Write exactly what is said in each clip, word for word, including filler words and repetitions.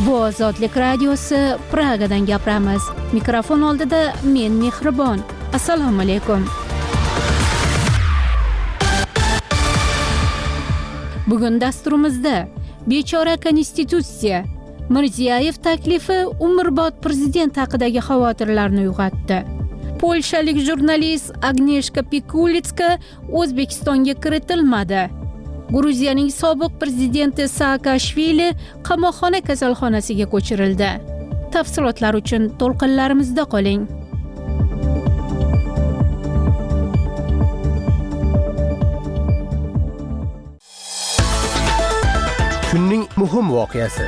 Bu Ozodlik radiosi Pragadan gapiramiz. Mikrofon oldida men Mehribon. Assalomu alaykum. Bugun dasturimizda bechora konstitutsiya, Mirziyoyev taklifi umrbod prezident haqidagi xavotirlarni uyg'otdi. Polshalik jurnalist Agneshka Pikulitska O'zbekistonga kiritilmadi. Gruziyaning sobiq prezidenti Saakashvili qamoqxona kasalxonasiga ko'chirildi. Tafsilotlar uchun to'lqinlarimizda qoling. Kunning muhim voqeasi.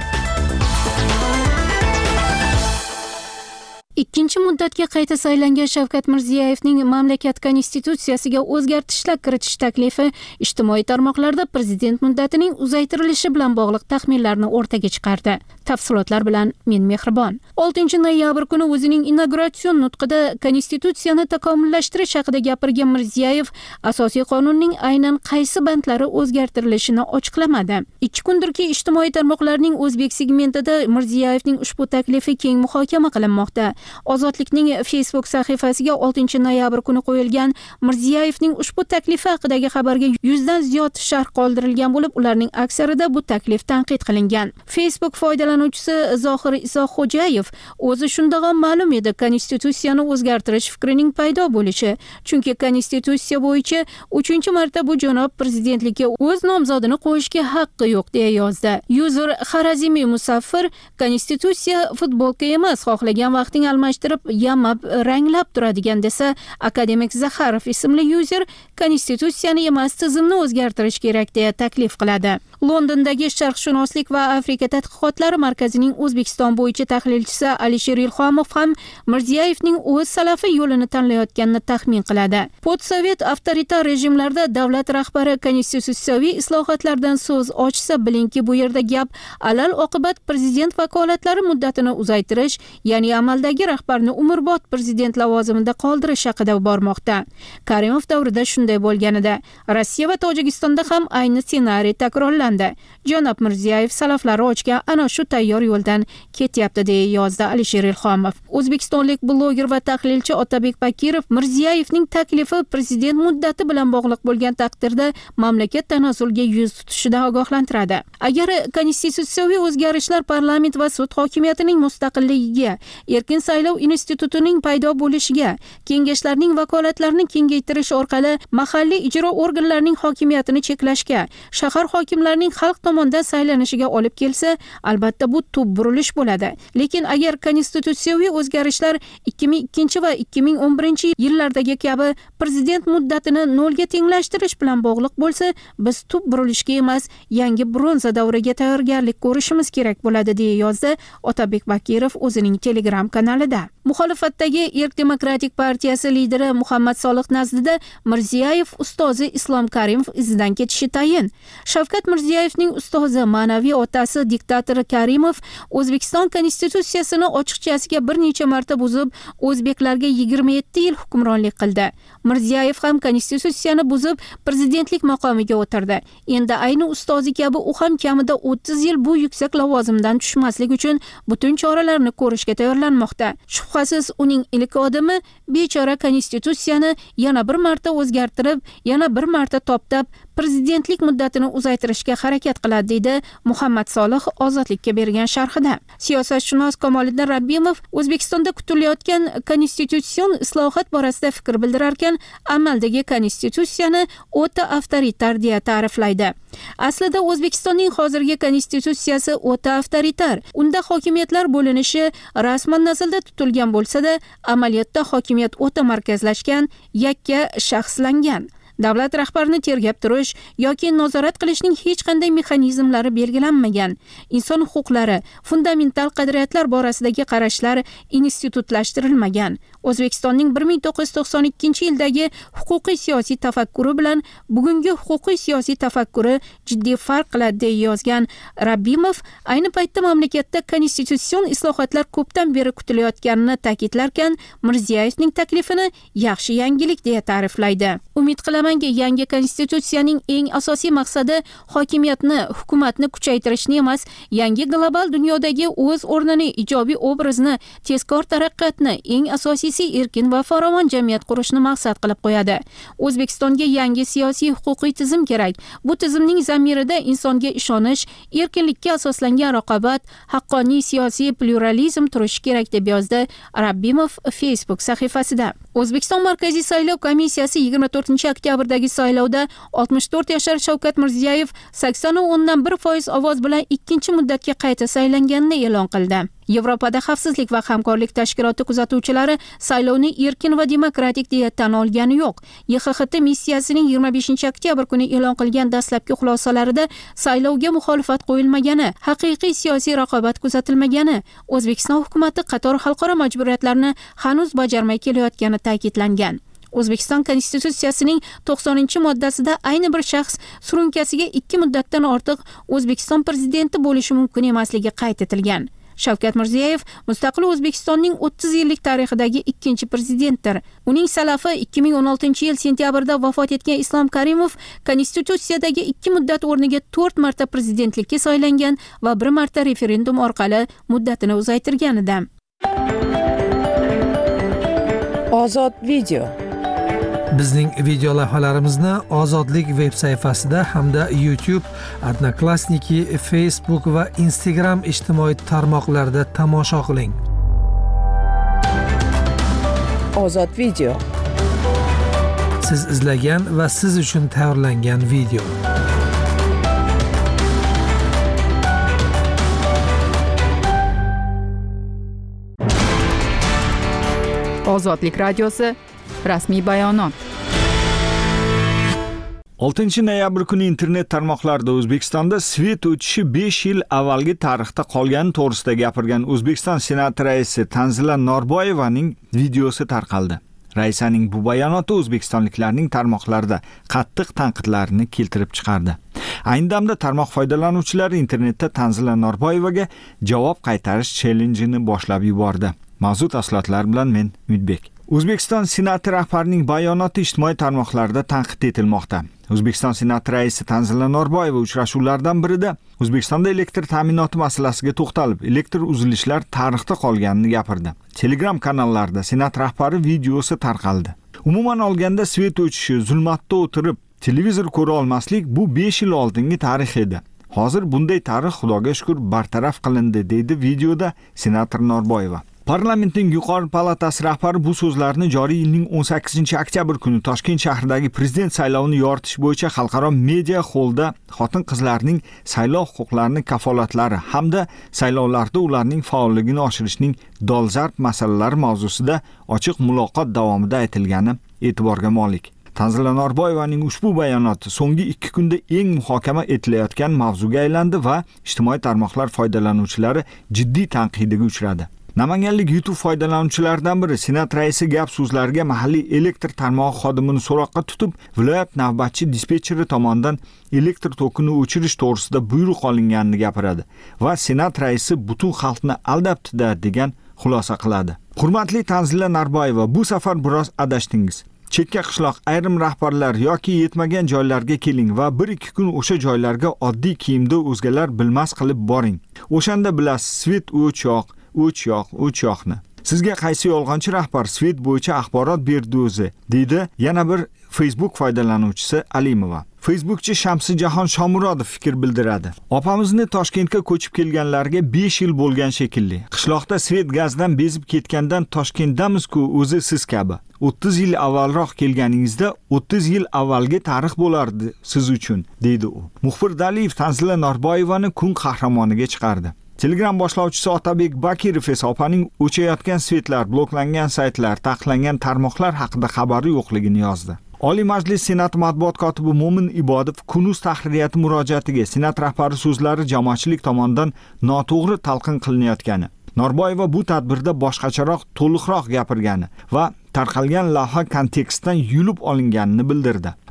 Ikkinchi muddatga qayta saylangan Shavkat Mirziyoyevning mamlakat konstitutsiyasiga o'zgartishlar kiritish taklifi ijtimoiy tarmoqlarda prezident muddatining uzaytirilishi bilan bog'liq taxminlarni o'rtaga chiqardi. Tafsilotlar bilan men Mehribon. oltinchi noyabr kuni o'zining inauguratsion nutqida konstitutsiyani takomillashtirish haqida gapirgan Mirziyoyev asosiy qonunning aynan qaysi bandlari o'zgartirilishini ochiqlamadi. ikki kundirki ijtimoiy tarmoqlarning o'zbek segmentida Mirziyoyevning ushbu taklifi keng muhokama qilinmoqda. Ozodlikning Facebook sahifasiga oltinchi noyabr kuni qo'yilgan Mirziyoyevning ushbu taklifi haqidagi xabarga yuzdan ziyod sharh qoldirilgan bo'lib, ularning aksarida bu taklif tanqid qilingan. Facebook foydalanuvchisi Zohir Isoxo'jayev o'zi shunda ham ma'lum edi konstitutsiyani o'zgartirish fikrining paydo bo'lishi, chunki konstitutsiya bo'yicha uchinchi marta bu janob prezidentlikka o'z nomzodini qo'yishga haqqi yo'q deya yozdi. User Harazimi Musaffir konstitutsiya futbolka emas, xohlagan vaqting almashtirib, yamab, ranglab turadigan desa, akademik Zaxarov ismli user konstitutsiyani emas, tizimni o'zgartirish kerak deya taklif qiladi. Londondagi sharqshunoslik va Afrika tadqiqotlari markazining O'zbekiston bo'yicha tahlilchisi Alisher Ilhomov ham Mirziyoyevning o'z salafi yo'lini tanlayotganini taxmin qiladi. Postsovet avtoritar rejimlarda davlat rahbari konstitutsiyaviy islohotlardan so'z ochsa, bilingki, bu yerda gap alal oqibat prezident vakolatlari muddatini uzaytirish, ya'ni amaldagi rahbarni umrbod prezident lavozimida qoldirish haqida bormoqda. Karimov davrida shunday bo'lganida, Rossiya va Tojikistonda ham ayni ssenariy takrorlandi. Janob Mirziyoyev salaflari ochgan ana shu tayyor yo'ldan ketyapti deya yozdi Alisher Ilhomov. O'zbekistonlik bloger va tahlilchi Otabek Bakirov Mirziyoyevning taklifi prezident muddati bilan bog'liq bo'lgan taqdirda mamlakat tanazzulga yuz tutishidan ogohlantiradi. Agar konstitutsiyaviy o'zgarishlar parlament va sud hokimiyatining mustaqilligiga, erkin saylov institutining paydo bo'lishiga, kengashlarning vakolatlarini kengaytirish orqali mahalliy ijro organlarining hokimiyatini cheklashga, shahar hokimlarining xalq tomonidan saylanishiga olib kelsa, albatta bu tub burilish bo'ladi. Lekin agar konstitutsiyaviy o'zgarishlar ikki ming ikkinchi va ikki ming o'n birinchi yillardagi kabi prezident muddatini nolga tenglashtirish bilan bog'liq bo'lsa, biz tub burilishga emas, yangi bronza davriga tayyorgarlik ko'rishimiz kerak bo'ladi deya yozdi Otabek Bakirov o'zining Telegram kanalida. Muxolifatdagi Erk Demokratik partiyasi lideri Muhammad Solih nazdida Mirziyoyev ustozi Islom Karimov izidan ketishi tayin. Shavkat Mirziyoyevning ustozi, ma'naviy otasi diktator Karimov O'zbekiston konstitutsiyasini ochiqchasiga bir necha marta buzib, o'zbeklarga yigirma yetti yil hukmronlik qildi. Mirziyoyev ham konstitutsiyani buzib, prezidentlik maqomiga o'tirdi. Endi ayni ustozi kabi u ham kamida o'ttiz yil bu yuksak lavozimdan tushmaslik uchun butun choralarni ko'rishga tayyorlanmoqda. Shubhasiz uning ilk odami bechora konstitutsiyani yana bir marta o'zgartirib, yana bir marta toptab, prezidentlik muddatini uzaytirishga harakat qiladi deydi Muhammad Solih Ozodlikka bergan sharhida. Siyosatshunos Kamoliddin Rabbimov O'zbekistonda kutilayotgan konstitutsion islohot borasida fikr bildirarkan, amaldagi konstitutsiyani o'ta avtoritar deya ta'riflaydi. Aslida O'zbekistonning hozirgi konstitutsiyasi o'ta avtoritar. Unda hokimiyatlar bo'linishi rasman nazarda tutilgan bo'lsa-da, amaliyotda hokimiyat o'ta markazlashgan, yakka shaxslangan. Davlat rahbarini tergab turish yoki nazorat qilishning hech qanday mexanizmlari belgilanmagan. Inson huquqlari, fundamental qadriyatlar borasidagi qarashlar institutlashtirilmagan. O'zbekistonning bir ming to'qqiz yuz to'qson ikkinchi yildagi huquqiy siyosiy tafakkuri bilan bugungi huquqiy siyosiy tafakkuri jiddiy farq qiladi deya yozgan Rabbimov, ayni paytda mamlakatda konstitutsion islohotlar ko'pdan beri kutilayotganini ta'kidlarkan, Mirziyoyevning taklifini yaxshi yangilik deya ta'riflaydi. Umid qilaman qilamanki, yangi konstitutsiyaning eng asosiy maqsadi hokimiyatni, hukumatni kuchaytirishni emas, yangi global dunyodagi o'z o'rnini, ijobiy obrazni, tezkor taraqqiyotni, eng asosiysi erkin va farovon jamiyat qurishni maqsad qilib qo'yadi. O'zbekistonga yangi siyosiy huquqiy tizim kerak. Bu tizimning zamirida insonga ishonish, erkinlikka asoslangan raqobat, haqqoniy siyosiy pluralizm turishi kerak deb yozdi Rabbimov Facebook sahifasida. O'zbekiston Markaziy saylov komissiyasi yigirma to'rtinchi oktyabrdagi saylovda oltmish to'rt yashar Shavkat Mirziyoyev sakson o'ndan bir foiz ovoz bilan ikkinchi muddatga qayta saylanganini e'lon qildi. Yevropada xavfsizlik va hamkorlik tashkiloti kuzatuvchilari saylovni erkin va demokratik deya tan olgani yo'q. Y X X T missiyasining yigirma beshinchi oktyabr kuni e'lon qilgan dastlabki xulosalarida saylovga muxolifat qo'yilmagani, haqiqiy siyosiy raqobat kuzatilmagani, O'zbekiston hukuumati qator xalqaro majburiyatlarni hanuz bajarmay kelayotgani ta'kidlangan. O'zbekiston konstitutsiyasining to'qsoninchi moddasida ayni bir shaxs surunkasiga ikki muddatdan ortiq O'zbekiston prezidenti bo'lishi mumkin emasligi qayd etilgan. Shavkat Mirziyoyev mustaqil O'zbekistonning o'ttiz yillik tarixidagi ikkinchi prezidentdir. Uning salafi ikki ming o'n oltinchi yil sentyabrda vafot etgan Islom Karimov konstitutsiyadagi ikki muddat o'rniga to'rt marta prezidentlikka saylangan va bir marta referendum orqali muddatini uzaytirgan edi. Ozod video. Bizning video lavhalarimizni Ozodlik veb sayfasida hamda YouTube, Odnoklassniki, Facebook va Instagram ijtimoiy tarmoqlarida tomosha qiling. Ozod video. Siz izlagan va siz uchun tayyorlangan video. Ozodlik radiosi rasmiy bayonot. oltinchi noyabr kuni internet tarmoqlarida O'zbekistonda svet o'tishi besh yil avvalgi tarixda qolgani to'g'risida gapirgan O'zbekiston Senati raisi Tanzila Norboyevaning videosi tarqaldi. Raisaning bu bayonoti o'zbekistonliklarning tarmoqlarda qattiq tanqidlarini keltirib chiqardi. Ayni damda tarmoq foydalanuvchilari internetda Tanzila Norboyevaga javob qaytarish challenge'ini boshlab yubordi. Mavzu tafsilotlar bilan men Umidbek. O'zbekiston Senati rahbarining bayonoti ijtimoiy tarmoqlarda tanqid etilmoqda. O'zbekiston Senati raisi Tanzila Norboyeva uchrashuvlardan birida O'zbekistonda elektr ta'minoti masalasiga to'xtalib, elektr uzilishlar tarixda qolganini gapirdi. Telegram kanallarda Senat rahbari videosi tarqaldi. Umuman olganda svet o'tishi, zulmatda o'tirib televizor ko'ra olmaslik bu besh yil oldingi tarix edi. Hozir bunday tarix Xudoga shukr bartaraf qilindi, deydi videoda senator Norboyeva. Parlamentning yuqori palatasi rahbari bu so'zlarni joriy yilning o'n sakkizinchi oktyabr kuni Toshkent shahridagi prezident saylovini yoritish bo'yicha xalqaro media xollda xotin-qizlarning saylov huquqlarini kafolatlari hamda saylovlarda ularning faolligini oshirishning dolzarb masalalari mavzusida ochiq muloqot davomida aytilgani e'tiborga molik. Tanzila Norboyevaning ushbu bayonoti so'nggi ikki kunda eng muhokama etilayotgan mavzuga aylandi va ijtimoiy tarmoqlar foydalanuvchilari jiddiy tanqidiga uchradi. Namanganlik YouTube foydalanuvchilaridan biri Senat raisi gap so'zlariga mahalliy elektr tarmog'i xodimini so'roqqa tutib, viloyat navbatchi dispetcheri tomonidan elektr tokini o'chirish to'g'risida buyruq olinganini gapiradi va Senat raisi butun xalqni aldabdi-da degan xulosa qiladi. Hurmatli Tanzila Norboyeva, bu safar biroz adashdingiz. Chekka qishloq ayrim rahbarlar yoki yetmagan joylarga keling va bir ikki kun o'sha joylarga oddiy kiyimda o'zgalar bilmas qilib boring. O'shanda bilasiz, svet o'ch yoq, o'ch yoq, o'ch yoqni. Sizga qaysi yolg'onchi rahbar svet bo'yicha axborot berdi o'zi, deydi yana bir Facebook foydalanuvchisi Alimova. Facebookchi Shamsijahon Shomurodov fikr bildiradi. Opamizni Toshkentga ko'chib kelganlarga besh yil bo'lgan shekilli. Qishloqda svet gazdan bezib ketgandan Toshkentdamiz-ku o'zi siz kabi. o'ttiz yil avvalroq kelganingizda o'ttiz yil avvalgi tarix bo'lardi siz uchun, deydi u. Muxbir Daliyev Tanzila Norboyevani kun qahramoniga chiqardi. Telegram boshlovchisi Otabek Bakirov esa opaning o'chayotgan svetlar, bloklangan saytlar, taqiqlangan tarmoqlar haqida xabari yo'qligini yozdi. Oliy Majlis Senat matbuot kotibi Mo'min Ibodov Kunuz tahririyati murojaatiga Senat rahbari so'zlari jamoatchilik tomonidan noto'g'ri talqin qilinayotgani, Norboyeva bu tadbirda boshqacharoq, to'liqroq gapirgani va tarqalgan lavha kontekstdan yulib olinganini bildirdi.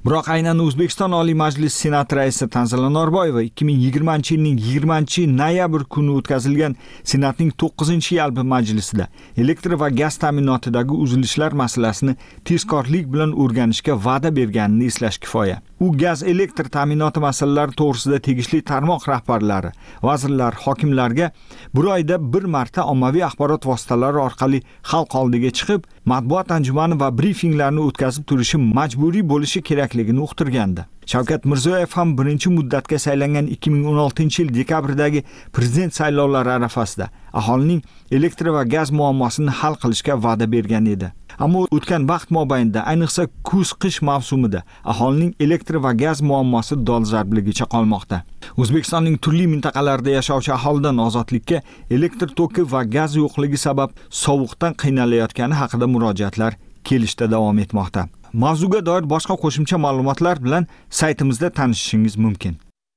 Biroq aynan O'zbekiston Oliy Majlisi Senat raisi Tanzila Norboyeva ikki ming yigirmanchi yilning yigirmanchi noyabr kuni o'tkazilgan Senatning to'qqizinchi yalpi majlisida elektr va gaz ta'minotidagi uzilishlar masalasini tezkorlik bilan o'rganishga va'da berganini eslash kifoya. U gaz elektr ta'minoti masalalari to'g'risida tegishli tarmoq rahbarlari, vazirlar, hokimlarga bir oyda bir marta ommaviy axborot vositalari orqali xalq oldiga chiqib, matbuot anjumani va brifinglarni o'tkazib turishi majburiy bo'lishi kerakligini uqtirgandi. Shavkat Mirziyoyev ham birinchi muddatga saylangan ikki ming o'n oltinchi yil dekabrdagi prezident saylovlari arafasida aholining elektr va gaz muammosini hal qilishga va'da bergan edi. Ammo o'tgan vaqt mobaynida, ayniqsa kuz-qish mavsumida aholining elektr va gaz muammosi dolzarbligicha qolmoqda. O'zbekistonning turli mintaqalarida yashovchi aholidan ozodlikka elektr toki va gaz yo'qligi sabab sovuqdan qiynalayotgani haqida murojaatlar kelishda davom etmoqda. Mavzuga doir boshqa qo'shimcha ma'lumotlar bilan saytimizda tanishishingiz mumkin.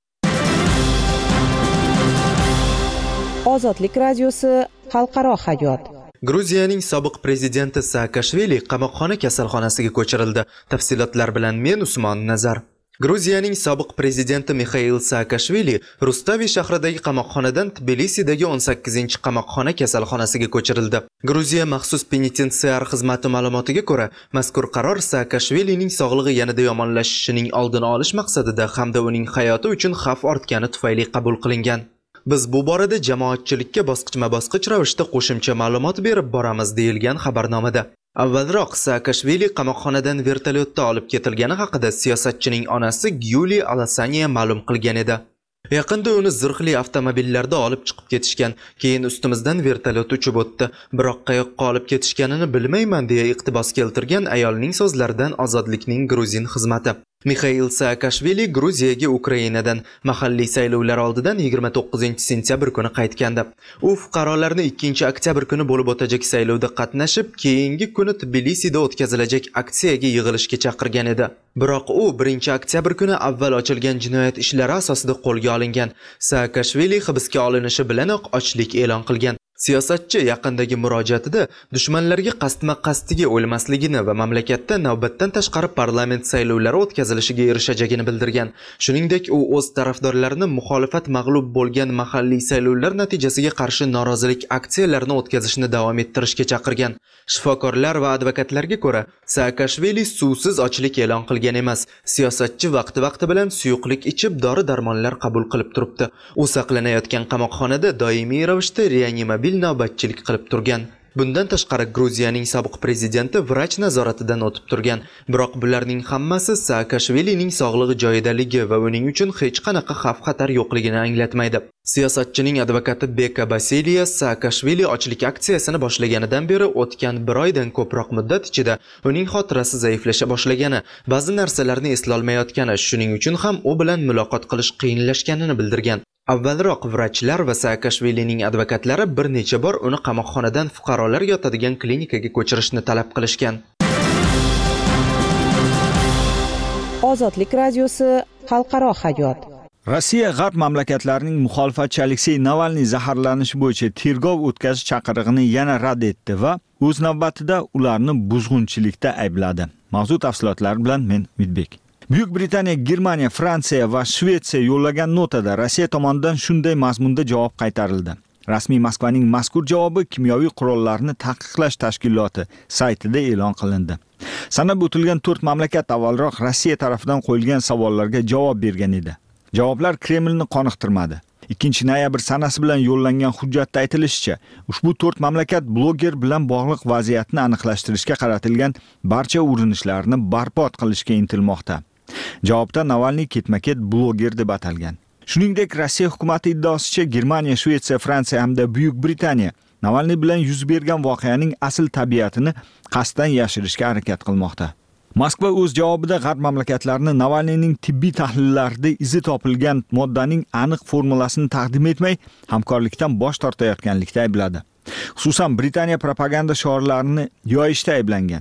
Ozodlik radiosi xalqaro hayot. Gruziyaning sobiq prezidenti Saakashvili qamoqxona kasalxonasiga ko'chirildi. Tafsilotlar bilan men Usmon Nazar. Gruziyaning sobiq prezidenti Mixail Saakashvili Rustavi shahridagi qamoqxonadan Tbilisidagi o'n sakkizinchi qamoqxona kasalxonasiga ko'chirildi. Gruziya maxsus penitensiar xizmati ma'lumotiga ko'ra, mazkur qaror Saakashvilining sog'lig'i yanada yomonlashishining oldini olish maqsadida hamda uning hayoti uchun xavf ortgani tufayli qabul qilingan. Biz bu borada jamoatchilikka bosqichma-bosqich ravishda qo'shimcha ma'lumot berib boramiz, deyilgan xabarnomada. Avvalroq Saakashvili qamoqxonadan vertolyotda olib ketilgani haqida siyosatchining onasi Gyuli Alasaniya ma'lum qilgan edi. Yaqinda uni zirhli avtomobillarda olib chiqib ketishgan, keyin ustimizdan vertolyot uchib o'tdi. Biroq qayoqqa olib ketishganini bilmayman deya iqtibos keltirgan ayolning so'zlaridan Ozodlikning Gruzin xizmati. Mixail Saakashvili Gruziyaga Ukrainadan mahalliy saylovlar oldidan yigirma to'qqizinchi sentyabr kuni qaytgandi. U fuqarolarni ikkinchi oktyabr kuni bo'lib o'tajak saylovda qatnashib, keyingi kuni Tbilisida o'tkazilajak aksiyaga yig'ilishga chaqirgan edi. Biroq u birinchi oktyabr kuni avval ochilgan jinoyat ishlari asosida qo'lga olingan. Saakashvili hibsga olinishi bilanoq ochlik e'lon qilgan. Siyosatchi yaqindagi murojaatida dushmanlarga qasdma-qasdiga o'lmasligini va mamlakatda navbatdan tashqari parlament saylovlari o'tkazilishiga erishajagini bildirgan. Shuningdek, u o'z tarafdorlarini muxolifat mag'lub bo'lgan mahalliy saylovlar natijasiga qarshi norozilik aksiyalarini o'tkazishni davom ettirishga chaqirgan. Shifokorlar va advokatlarga ko'ra, Saakashvili suvsiz ochlik e'lon qilgan emas. Siyosatchi vaqti-vaqti bilan suyuqlik ichib, dori-darmonlar qabul qilib turibdi. U saqlanayotgan qamoqxonada doimiy ravishda reanimabil navbatchilik qilib turgan. Bundan tashqari Gruziyaning sobiq prezidenti vrach nazoratidan o'tib turgan. Biroq bularning hammasi Saakashvilining sog'lig'i joyidaligi va uning uchun hech qanaqa xavf-xatar yo'qligini anglatmaydi. Siyosatchining advokati Beka Basiliya Saakashvili ochlik aksiyasini boshlaganidan beri o'tgan bir oydan ko'proq muddat ichida uning xotirasi zaiflasha boshlagani, ba'zi narsalarni eslolmayotgani, shuning uchun ham u bilan muloqot qilish qiyinlashganini bildirgan. Avvalroq vrachlar va Saakashvilining advokatlari bir necha bor uni qamoqxonadan fuqarolar yotadigan klinikaga ko'chirishni talab qilishgan. Ozodlik radiosi xalqaro hayot. Rossiya g'arb mamlakatlarining muxolifatchi Aleksey Navalniy zaharlanishi bo'yicha tergov o'tkazish chaqirig'ini yana rad etdi va o'z navbatida ularni buzg'unchilikda aybladi. Mavzu tafsilotlari bilan men Midbek. Buyuk Britaniya, Germaniya, Fransiya va Shvetsiya yo'llagan notada Rossiya tomonidan shunday mazmunda javob qaytarildi. Rasmiy Moskvaning mazkur javobi kimyoviy qurollarni taqiqlash tashkiloti saytida e'lon qilindi. Sanab o'tilgan to'rt mamlakat avvalroq Rossiya tarafidan qo'yilgan savollarga javob bergan edi. Javoblar Kremlni qoniqtirmadi. ikkinchi noyabr sanasi bilan yo'llangan hujjatda aytilishicha, ushbu to'rt mamlakat bloger bilan bog'liq vaziyatni aniqlashtirishga qaratilgan barcha urinishlarni barbod qilishga intilmoqda. Javobda Navalniy ketma-ket bloger deb atalgan. Shuningdek, Rossiya hukumati iddaosicha Germaniya, Shvetsiya, Fransiya hamda Buyuk Britaniya Navalniy bilan yuz bergan voqeaning asl tabiatini qasddan yashirishga harakat qilmoqda. Moskva o'z javobida g'arb mamlakatlarini Navalniyning tibbiy tahlillarida izi topilgan moddaning aniq formulasini taqdim etmay, hamkorlikdan bosh tortayotganlikda aybladi. Xususan, Britaniya propaganda shiorlarini yoyishda ayblangan.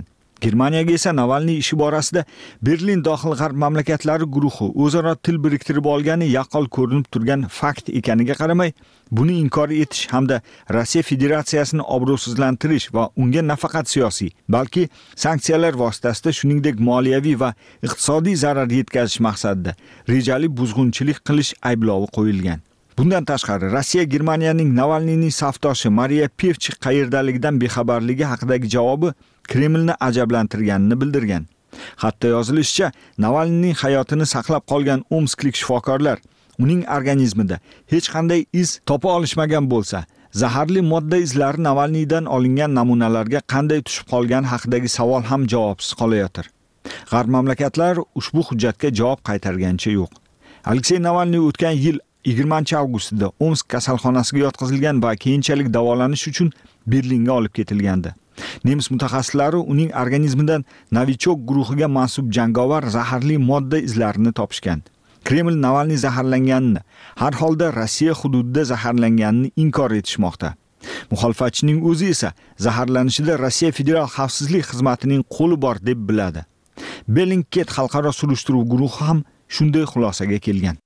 Germaniyaga esa Navalniy ishi borasida Berlin dohil g'arb mamlakatlari guruhi o'zaro til biriktirib olgani yaqqol ko'rinib turgan fakt ekaniga qaramay, buni inkor etish hamda Rossiya Federatsiyasini obro'sizlantirish va unga nafaqat siyosiy, balki sanksiyalar vositasida shuningdek moliyaviy va iqtisodiy zarar yetkazish maqsadida rejali buzg'unchilik qilish ayblovi qo'yilgan. Bundan tashqari, Rossiya Germaniyaning Navalniyning safdoshi Mariya Pevchik qayerdaligidan bexabarligi haqidagi javobi Kremlni ajablantirganini bildirgan. Hatto yozilishicha, Navalniyning hayotini saqlab qolgan omsklik shifokorlar uning organizmida hech qanday iz topa olishmagan bo'lsa, zaharli modda izlari Navalniydan olingan namunalarga qanday tushib qolgani haqidagi savol ham javobsiz qolayotir. G'arb mamlakatlari ushbu hujjatga javob qaytargancha yo'q. Aleksey Navalniy o'tgan yil yigirmanchi avgustida Omsk kasalxonasiga yotqizilgan va keyinchalik davolanish uchun Berlinga olib ketilgandi. Nemis mutaxassislari uning organizmidan Novichok guruhiga mansub jangovar zaharli modda izlarini topishgan. Kreml Navalniy zaharlanganini, har holda Rossiya hududida zaharlanganini inkor etishmoqda. Muxolifatchining o'zi esa zaharlanishida Rossiya Federal xavfsizlik xizmatining qo'li bor deb biladi. Bellingcat xalqaro surishtiruv guruhi ham shunday xulosaga kelgan.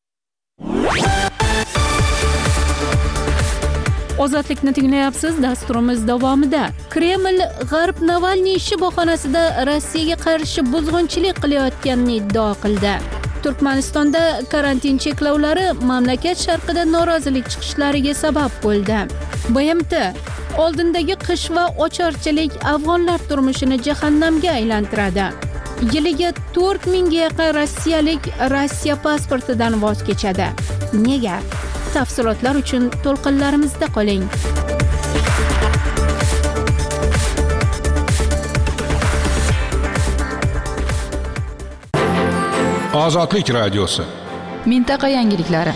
Ozodlikni tinglayapsiz. Dasturimiz davomida Kreml G'arb Navalniy ishi bahonasida Rossiyaga qarshi buzg'unchilik qilayotganini iddao qildi. Turkmanistonda karantin cheklovlari mamlakat sharqida norozilik chiqishlariga sabab bo'ldi. B M T oldindagi qish va ocharchilik afg'onlar turmushini jahannamga aylantiradi. Yiliga to'rt mingga yaqin rossiyalik Rossiya pasportidan voz kechadi. Nega? Tafsilotlar uchun to'lqinlarimizda qoling. Ozodlik radiosi. Mintaqa yangiliklari.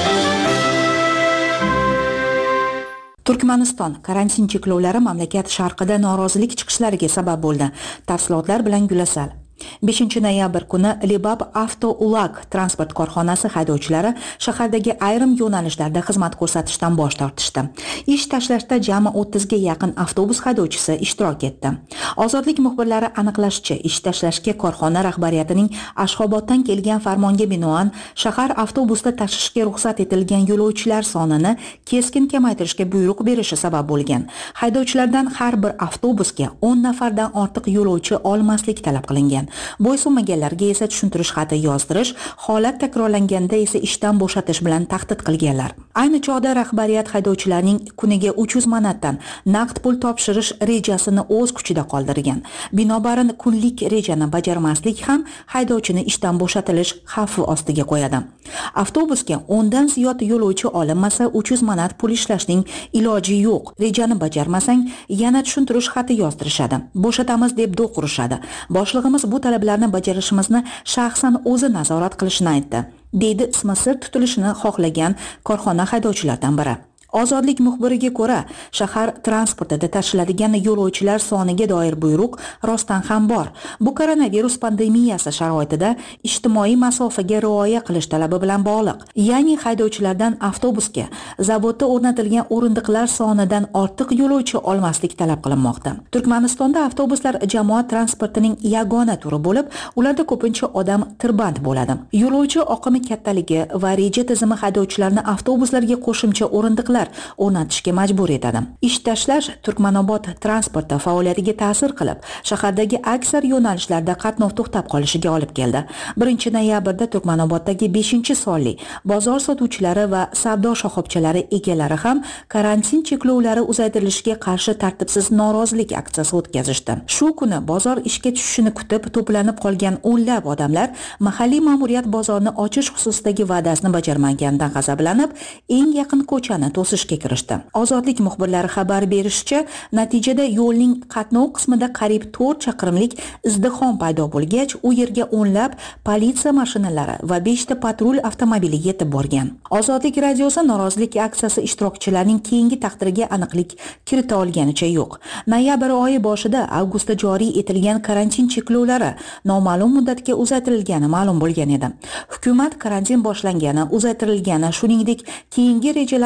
Turkmaniston karantin cheklovlari mamlakat sharqida norozilik chiqishlariga sabab bo'ldi. Tafsilotlar bilan Gulasal. beshinchi noyabr kuni Libab Avto Ulak transport korxonasi haydovchilari shahardagi ayrim yo'nalishlarda xizmat ko'rsatishdan bosh tortishdi. Ish tashlashda jami o'ttizga yaqin avtobus haydovchisi ishtirok etdi. Ozodlik muxbirlari aniqlashicha, ish tashlashga korxona rahbariyatining Ashxoboddan kelgan farmonga binoan shahar avtobusda tashishga ruxsat etilgan yo'lovchilar sonini keskin kamaytirishga buyruq berishi sabab bo'lgan. Haydovchilardan har bir avtobusga o'n nafardan ortiq yo'lovchi olmaslik talab qilingan. Bo'ysunmaganlarga esa tushuntirish xati yozdirish, holat takrorlanganda esa ishdan bo'shatish bilan tahdid qilganlar. Ayni chog'da rahbariyat haydovchilarning kuniga uch yuz manatdan naqd pul topshirish rejasini o'z kuchida qoldirgan. Binobarin kunlik rejani bajarmaslik ham haydovchini ishdan bo'shatilish xavfi ostiga qo'yadi. Avtobusga o'ndan ziyod yo'lovchi olinmasa uch yuz manat pul ishlashning iloji yo'q. Rejani bajarmasang yana tushuntirish xati yozdirishadi. Bo'shatamiz deb do'q urishadi. Boshlig'imiz bu talablarni bajarishimizni shaxsan o'zi nazorat qilishini aytdi, deydi ismi sir tutilishini xohlagan korxona haydovchilaridan biri. Ozodlik muxbiriga ko'ra, shahar transportida tashiladigan yo'lovchilar soniga doir buyruq rostdan ham bor. Bu koronavirus pandemiyasi sharoitida ijtimoiy masofaga rioya qilish talabi bilan bog'liq. Ya'ni haydovchilardan avtobusga zavodda o'rnatilgan o'rindiqlar sonidan ortiq yo'lovchi olmaslik talab qilinmoqda. Turkmanistonda avtobuslar jamoat transportining yagona turi bo'lib, ularda ko'pincha odam tirband bo'ladi. Yo'lovchi oqimi kattaligi va reja tizimi haydovchilarni avtobuslarga qo'shimcha o'rindiqlar o'rnatishga majbur etadi. Ish tashlash Turkmanobod transporti faoliyatiga ta'sir qilib, shahardagi aksar yo'nalishlarda qatnov to'xtab qolishiga olib keldi. birinchi noyabrda Turkmanoboddagi beshinchi sonli bozor sotuvchilari va savdo shoxobchalari egalari ham karantin cheklovlari uzaytirilishiga qarshi tartibsiz norozilik aksiyasi o'tkazishdi. Shu kuni bozor ishga tushishini kutib to'planib qolgan o'nlab odamlar mahalliy ma'muriyat bozorni ochish xususidagi va'dasini bajarmaganidan g'azablanib, eng yaqin ko'chani to'sishga kirishdi. Ozodlik muxbirlari xabar berishicha, natijada yo'lning qatnov qismida qariyb to'rt chaqirimlik izdihom paydo bo'lgach, u yerga o'nlab politsiya mashinalari va beshta patrul avtomobili yetib borgan. Ozodlik radiosi norozilik aksiyasi ishtirokchilarining keyingi taqdiriga aniqlik kirita olganicha yo'q. Noyabr oyi boshida avgustda joriy etilgan karantin cheklovlari noma'lum muddatga uzaytirilgani ma'lum bo'lgan edi. Hukumat karantin boshlangani, uzaytirilgani, shuningdek, keyingi rejalar to'g'risida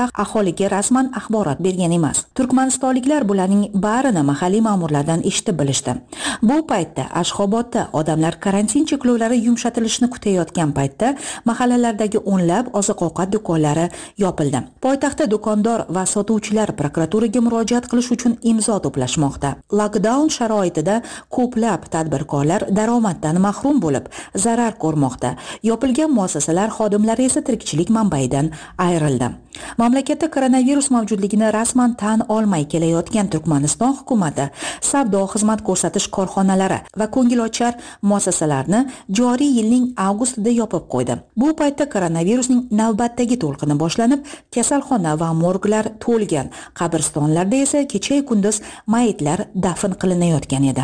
poytaxt aholiga rasman axborot bergan emas. Turkmanistonliklar bularning barini mahalliy ma'murlardan eshitib bilishdi. Bu paytda Ashxobodda odamlar karantin cheklovlari yumshatilishini kutayotgan paytda mahallalardagi o'nlab oziq-ovqat do'konlari yopildi. Poytaxtda do'kondor va sotuvchilar prokuraturaga murojaat qilish uchun imzo to'plashmoqda. Lockdown sharoitida ko'plab tadbirkorlar daromaddan mahrum bo'lib, zarar ko'rmoqda. Yopilgan muassasalar xodimlari esa tirikchilik manbaidan ayrildi. Mamlakatda koronavirus mavjudligini rasman tan olmay kelayotgan Turkmaniston hukumati savdo xizmat ko'rsatish korxonalari va ko'ngilochar muassasalarni joriy yilning avgustida yopib qo'ydi. Bu paytda koronavirusning navbatdagi to'lqini boshlanib, kasalxona va morglar to'lgan. Qabristonlarda esa kecha-yu kunduz mayitlar dafn qilinayotgan edi.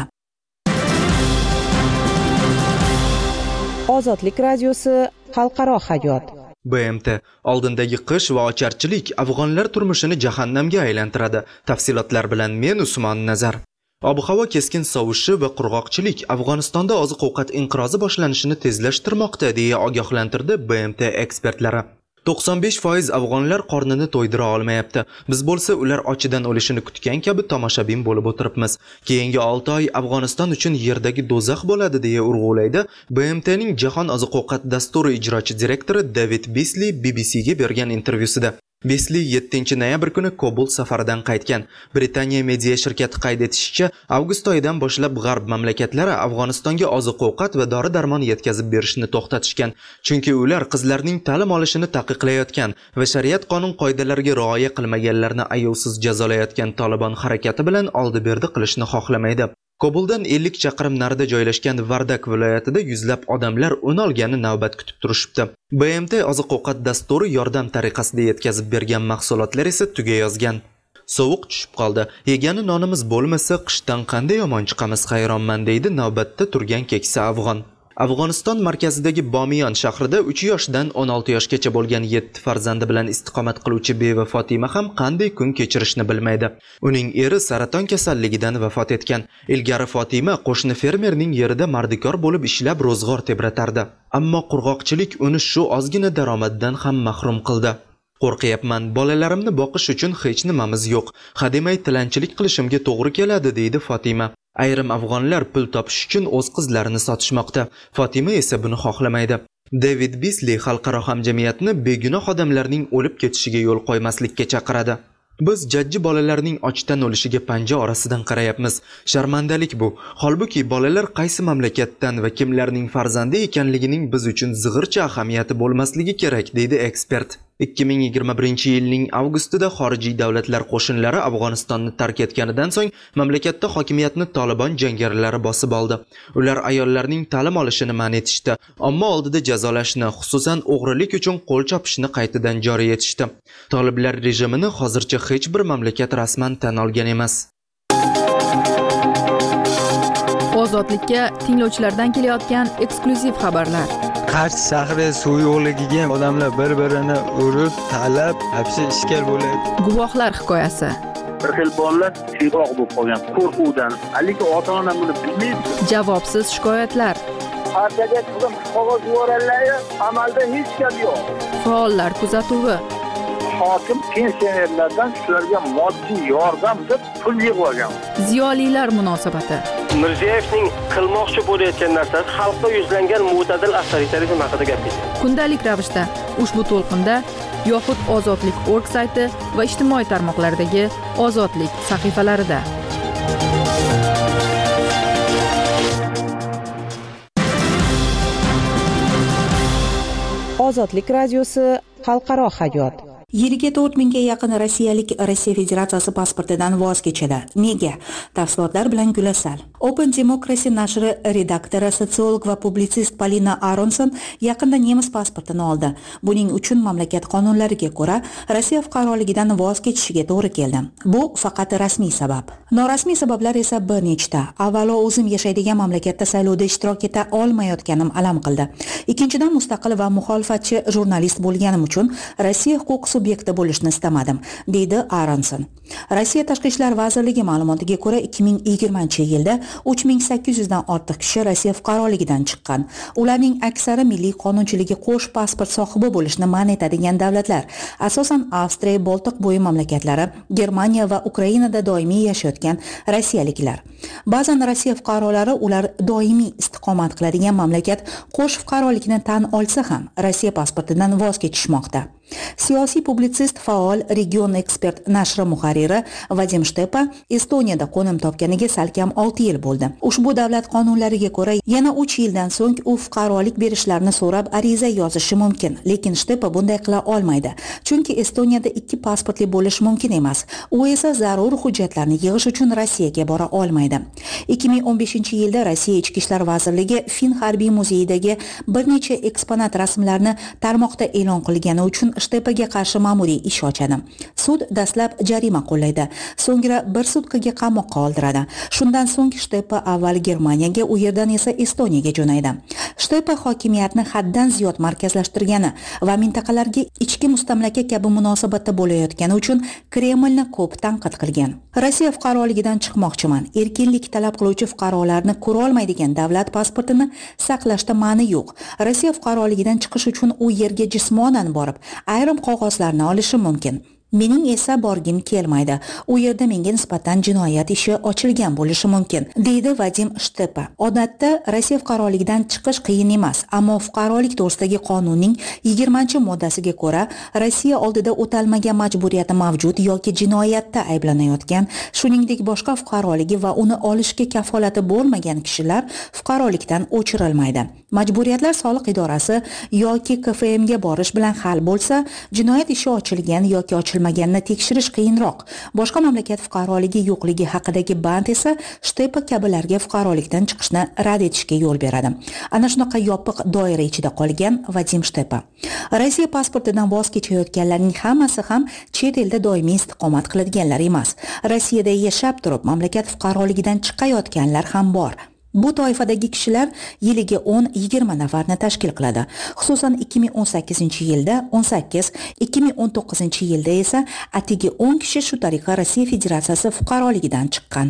Ozodlik radiosi xalqaro hayot. B M T oldindagi qish va ocharchilik afg'onlar turmushini jahannamga aylantiradi. Tafsilotlar bilan men Usmon Nazar. Ob-havo keskin sovishi va qurg'oqchilik Afg'onistonda oziq-ovqat inqirozi boshlanishini tezlashtirmoqda, deya ogohlantirdi B M T ekspertlari. to'qson besh foiz afg'onlar qornini to'ydira olmayapti. Biz bo'lsa ular ochidan o'lishini kutgan kabi tomoshabin bo'lib o'tiribmiz. Keyingi olti oy Afg'oniston uchun yerdagi do'zax bo'ladi, deya urg'ulaydi B M T'ning Jahon oziq-ovqat dasturi ijrochi direktori David Beasley B B C'ga bergan intervyusida. Beasley yettinchi noyabr kuni Kobul safaridan qaytgan. Britaniya media shirkati qayd etishicha, avgust oyidan boshlab g'arb mamlakatlari Afg'onistonga oziq-ovqat va dori-darmon yetkazib berishni to'xtatishgan, chunki ular qizlarning ta'lim olishini taqiqlayotgan va shariat qonun qoidalariga rioya qilmaganlarni ayovsiz jazolayotgan Taliban harakati bilan oldi-berdi qilishni xohlamaydi. Kobuldan ellik chaqirim narida joylashgan Vardak viloyatida yuzlab odamlar o'n olgani navbat kutib turishibdi. B M T oziq-ovqat dasturi yordam tariqasida yetkazib bergan mahsulotlar esa tugayozgan. Sovuq tushib qoldi. Yegani nonimiz bo'lmasa, qishdan qanday yomon chiqamiz hayronman, deydi navbatda turgan keksa afg'on. Afg'oniston markazidagi Bomiyon shahrida uch yoshdan o'n olti yoshgacha bo'lgan yetti farzandi bilan istiqomat qiluvchi beva Fatima ham qanday kun kechirishni bilmaydi. Uning eri saraton kasalligidan vafot etgan. Ilgari Fatima qo'shni fermerning yerida mardikor bo'lib ishlab ro'zg'or tebratardi. Ammo qurg'oqchilik uni shu ozgina daromaddan ham mahrum qildi. Qo'rqyapman, bolalarimni boqish uchun hech nimamiz yo'q. Hademay tilanchilik qilishimga to'g'ri keladi, deydi Fatima. Ayrim afg'onlar pul topish uchun o'z qizlarini sotishmoqda. Fatima esa buni xohlamaydi. David Beasley xalqaro hamjamiyatni begunoh odamlarning o'lib ketishiga yo'l qo'ymaslikka chaqiradi. Biz jajji bolalarning ochdan o'lishiga panja orasidan qarayapmiz. Sharmandalik bu. Holbuki bolalar qaysi mamlakatdan va kimlarning farzandi ekanligining biz uchun zig'ircha ahamiyati bo'lmasligi kerak, deydi ekspert. ikki ming yigirma birinchi yilning avgustida xorijiy davlatlar qo'shinlari Afg'onistonni tark etganidan so'ng mamlakatda hokimiyatni Taliban jangarilari bosib oldi. Ular ayollarning ta'lim olishini man etishdi, ammo oldida jazolashni, xususan o'g'rilik uchun qo'l chopishni qaytadan joriy etishdi. Toliblar rejimini hozircha hech bir mamlakat rasman tan olgan emas. Ozodlikka tinglovchilardan kelayotgan eksklyuziv xabarlar. Qarshi shahri suv yo'qligiga odamlar bir-birini urib, talab, hapsi ishkal bo'ladi. Guvohlar hikoyasi. Bir xil bolalar tiyroq bo'lib qolgan qo'rquvdan. Lekin ota-ona buni bilmaydi. Javobsiz shikoyatlar. Partiyaga qilib qog'oz yuborganlar, amalda hech gap yo'q. Faollar kuzatuvi. Hokim pensionerlardan shularga moddiy yordam deb pul yig'ib olgan. Ziyolilar munosabati. Mirziyoyevning qilmoqchi bo'layotgan narsasi xalqqa yuzlangan mo'tadil avtoritarizm haqida gapirdi. Kundalik ravishda ushbu to'lqinda yoxud ozodlik nokta org sayti va ijtimoiy tarmoqlardagi Ozodlik sahifalarida. Ozodlik radiosi xalqaro hayot. Yiliga to'rt mingga yaqin rossiyalik Rossiya Federatsiyasi pasportidan voz kechadi. Nega? Tafsilotlar bilan Gulasal. Open Democracy nashri redaktori, sotsiolog va publitsist Polina Aronson yaqinda nemis pasportini oldi. Buning uchun mamlakat qonunlariga ko'ra Rossiya fuqaroligidan voz kechishiga to'g'ri keldi. Bu faqat rasmiy sabab. Norasmiy sabablar esa bir nechta. Avvalo, o'zim yashaydigan mamlakatda saylovda ishtirok eta olmayotganim alam qildi. Ikkinchidan, mustaqil va muxolifatchi jurnalist bo'lganim uchun Rossiya huquq subyekti bo'lishni istamadim, deydi Aronson. Rossiya Tashqi ishlar vazirligi ma'lumotiga ko'ra ikki ming yigirmanchi yilda uch ming sakkiz yuz dan ortiq kishi Rossiya fuqaroligidan chiqqan. Ularning aksari milliy qonunchiligi qo'sh pasport sohibi bo'lishni man etadigan davlatlar, asosan Avstriya, Boltiq bo'yi mamlakatlari, Germaniya va Ukrainada doimiy yashayotgan rossiyaliklar. Ba'zan Rossiya fuqarolari ular doimiy istiqomat qiladigan mamlakat qo'sh fuqarolikni tan olsa ham Rossiya pasportidan voz kechishmoqda. Siyosiy publitsist, faol Region Expert nashri muharriri Vadim Shtepa Estoniyada qo'nim topganiga salkam olti yil bo'ldi. Ushbu davlat qonunlariga ko'ra yana uch yildan so'ng u fuqarolik berishlarini so'rab ariza yozishi mumkin, lekin Shtepa bunday qila olmaydi, chunki Estoniyada ikki pasportli bo'lish mumkin emas. U esa zarur hujjatlarni yig'ish uchun Rossiyaga bora olmaydi. ikki ming o'n beshinchi yilda Rossiya Ichki ishlar vazirligi Fin harbiy muzeyidagi bir necha eksponat rasmlarni tarmoqda e'lon qilgani uchun Shtepaga qarshi ma'muriy ish ochadi. Sud dastlab jarima qo'llaydi, so'ngra bir sutkaga qamoqqa oldiradi. Shundan so'ng Shtepa avval Germaniyaga, u yerdan esa Estoniyaga jo'naydi. Shtepa hokimiyatni haddan ziyod markazlashtirgani va mintaqalarga ichki mustamlaka kabi munosabatda bo'layotgani uchun Kremlni ko'p tanqid qilgan. Rossiya fuqaroligidan chiqmoqchiman. Erkinlik talab qiluvchi fuqarolarni ko'ra olmaydigan davlat pasportini saqlashda ma'ni yo'q. Rossiya fuqaroligidan chiqish uchun u yerga jismonan borib, ayrim qog'ozlarni olishi mumkin. Mening esa borgim kelmaydi. U yerda menga nisbatan jinoyat ishi ochilgan bo'lishi mumkin, deydi Vadim Shtepa. Odatda Rossiya fuqaroligidan chiqish qiyin emas, ammo fuqarolik to'g'risidagi qonunning yigirmanchi moddasiga ko'ra, Rossiya oldida o'talmagan majburiyati mavjud yoki jinoyatda ayblanayotgan, shuningdek boshqa fuqaroligi va uni olishga kafolati bo'lmagan kishilar fuqarolikdan o'chirilmaydi. Majburiyatlar soliq idorasi yoki K F M ga borish bilan hal bo'lsa, jinoyat ishi ochilgan yoki ochilmaganini tekshirish qiyinroq. Boshqa mamlakat fuqaroligi yo'qligi haqidagi band esa Shtepa kabilarga fuqarolikdan chiqishni rad etishga yo'l beradi. Ana shunaqa yopiq doira ichida qolgan Vadim Shtepa. Rossiya pasportidan voz kechayotganlarning hammasi ham chet elda doimiy istiqomat qiladiganlar emas. Rossiyada yashab turib mamlakat fuqaroligidan chiqayotganlar ham bor. Bu toifadagi kishilar yiliga o'n yigirma nafarni tashkil qiladi. Xususan ikki ming o'n sakkizinchi yilda o'n sakkiz, ikki ming o'n to'qqizinchi yilda esa atigi o'n kishi shu tariqa Rossiya Federatsiyasi fuqaroligidan chiqqan.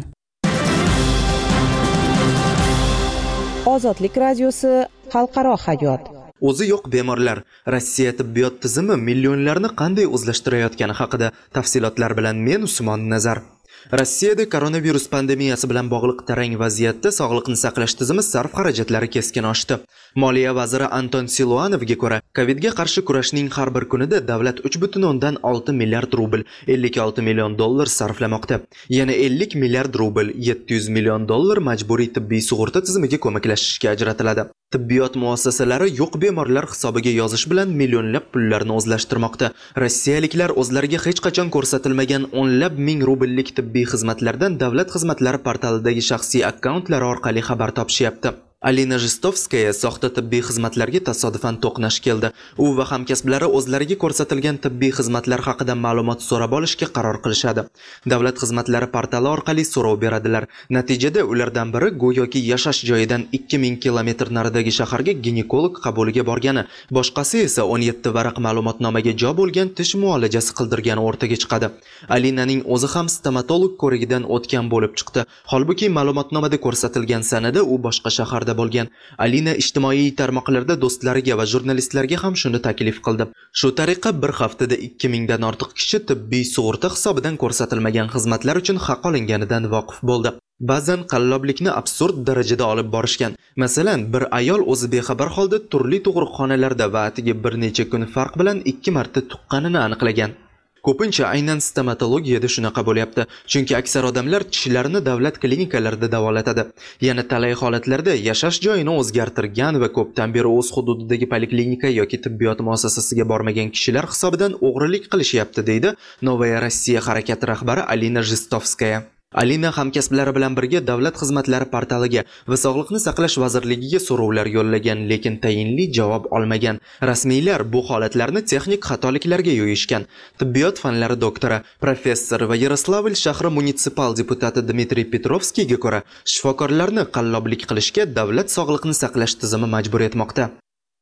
Ozodlik radiosi xalqaro hayot. O'zi yo'q bemorlar. Rossiya tibbiyot tizimi millionlarni qanday o'zlashtirayotgani haqida tafsilotlar bilan men Usmon Nazar. Rossiyada koronavirus pandemiyasi bilan bog'liq tarang vaziyatda sog'liqni saqlash tizimi sarf xarajatlari keskin oshdi. Moliya vaziri Anton Siluanovga ko'ra, Covidga qarshi kurashning har bir kunida davlat uch butun o'ndan olti milliard rubl, ellik olti million dollar sarflamoqda. Yana ellik milliard rubl, yetti yuz million dollar majburiy tibbiy sug'urta tizimiga ko'maklashishga ajratiladi. Tibbiyot muassasalari yo'q bemorlar hisobiga yozish bilan millionlab pullarni o'zlashtirmoqda. Rossiyaliklar o'zlariga hech qachon ko'rsatilmagan o'nlab ming rubllik tibbiy xizmatlardan davlat xizmatlari portalidagi shaxsiy akkauntlari orqali xabar topishyapti. Alina Jistovskaya soxta tibbiy xizmatlarga tasodifan to'qnash keldi. U va hamkasblari o'zlariga ko'rsatilgan tibbiy xizmatlar haqida ma'lumot so'rab olishga qaror qilishadi. Davlat xizmatlari portali orqali so'rov beradilar. Natijada ulardan biri go'yoki yashash joyidan ikki ming kilometr naridagi shaharga ginekolog qabuliga borgani, boshqasi esa o'n yetti varaq ma'lumotnomaga jo bo'lgan tish muolajasi qildirgani o'rtaga chiqadi. Alinaning o'zi ham stomatolog ko'rigidan o'tgan bo'lib chiqdi. Holbuki ma'lumotnomada ko'rsatilgan sanada u boshqa shahar bo'lgan. Alina ijtimoiy tarmoqlarda do'stlariga va jurnalistlarga ham shuni taklif qildi. Shu tariqa bir haftada ikki mingdan ortiq kishi tibbiy sug'urta hisobidan ko'rsatilmagan xizmatlar uchun haq olinganidan voqif bo'ldi. Ba'zan qalloblikni absurd darajada olib borishgan. Masalan, bir ayol o'zi bexabar holda turli tug'ruqxonalarda va atigi bir necha kun farq bilan ikki marta tuqqanini aniqlagan. Ko'pincha aynan stomatologiyada shunaqa bo'lyapti, chunki aksar odamlar tishlarini davlat klinikalarida davolatadi. Yana talay holatlarda yashash joyini o'zgartirgan va ko'pdan beri o'z hududidagi poliklinika yoki tibbiyot muassasasiga bormagan kishilar hisobidan o'g'rilik qilishyapti, deydi Novaya Rossiya harakati rahbari Alina Jistovskaya. Alina hamkasblari bilan birga davlat xizmatlari portaliga va Sog'liqni saqlash vazirligiga so'rovlar yo'llagan, lekin tayinli javob olmagan. Rasmiylar bu holatlarni texnik xatoliklarga yo'yishgan. Tibbiyot fanlari doktori, professor va Yaroslavl shahri munitsipal deputati Dmitriy Petrovskiyga ko'ra, shifokorlarni qalloblik qilishga davlat sog'liqni saqlash tizimi majbur etmoqda.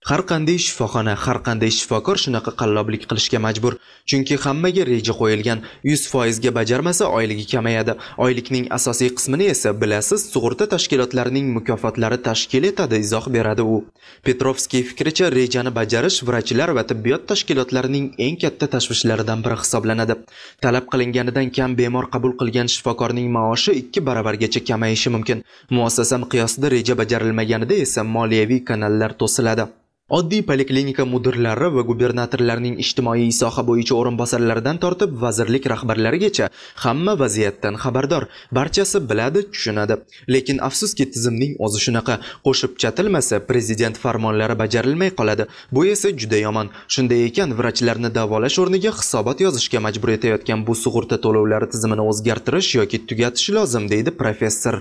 Har qanday shifoxona, har qanday shifokor shunaqa qalloblik qilishga majbur. Chunki hammaga reja qo'yilgan. yuz foiz ga bajarmasa oyligi kamayadi. Oylikning asosiy qismini esa bilasiz, sug'urta tashkilotlarining mukofotlari tashkil etadi, izoh beradi u. Petrovskiy fikricha, rejani bajarish vrachlar va tibbiyot tashkilotlarining eng katta tashvishlaridan biri hisoblanadi. Talab qilinganidan kam bemor qabul qilgan shifokorning maoshi ikki baravargacha kamayishi mumkin. Muassasa miqyosida reja bajarilmaganida esa moliyaviy kanallar to'siladi. Oddiy poliklinika mudirlari va gubernatorlarning ijtimoiy soha bo'yicha o'rinbosarlaridan tortib vazirlik rahbarlarigacha hamma vaziyatdan xabardor, barchasi biladi, tushunadi. Lekin afsuski tizimning o'zi shunaqa, qo'shib chatilmasa prezident farmonlari bajarilmay qoladi. Bu esa juda yomon. Shunday ekan, vrachlarni davolash o'rniga hisobot yozishga majbur etayotgan bu sug'urta to'lovlari tizimini o'zgartirish yoki tugatish lozim, deydi professor.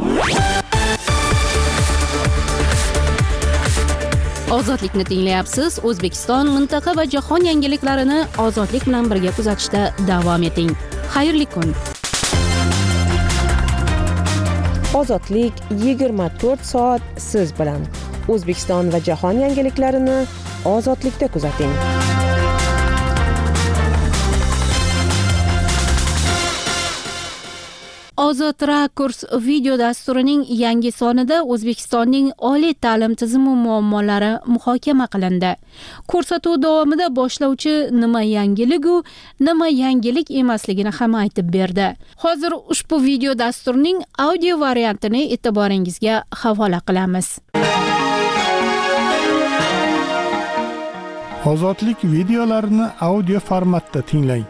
Ozodlikni tinglayapsiz. O'zbekiston, mintaqa va jahon yangiliklarini ozodlik bilan birga kuzatishda davom eting. Xayrli kun. Ozodlik yigirma to'rt soat siz bilan. O'zbekiston va jahon yangiliklarini ozodlikda kuzating. Ozod Rakurs video dasturining yangi sonida O'zbekistonning oliy ta'lim tizimi muammolari muhokama qilindi. Ko'rsatuv davomida boshlovchi nima yangilik-u, nima yangilik emasligini ham aytib berdi. Hozir ushbu video dasturning audio variantini e'tiboringizga havola qilamiz. Ozodlik videolarini audio formatda tinglang.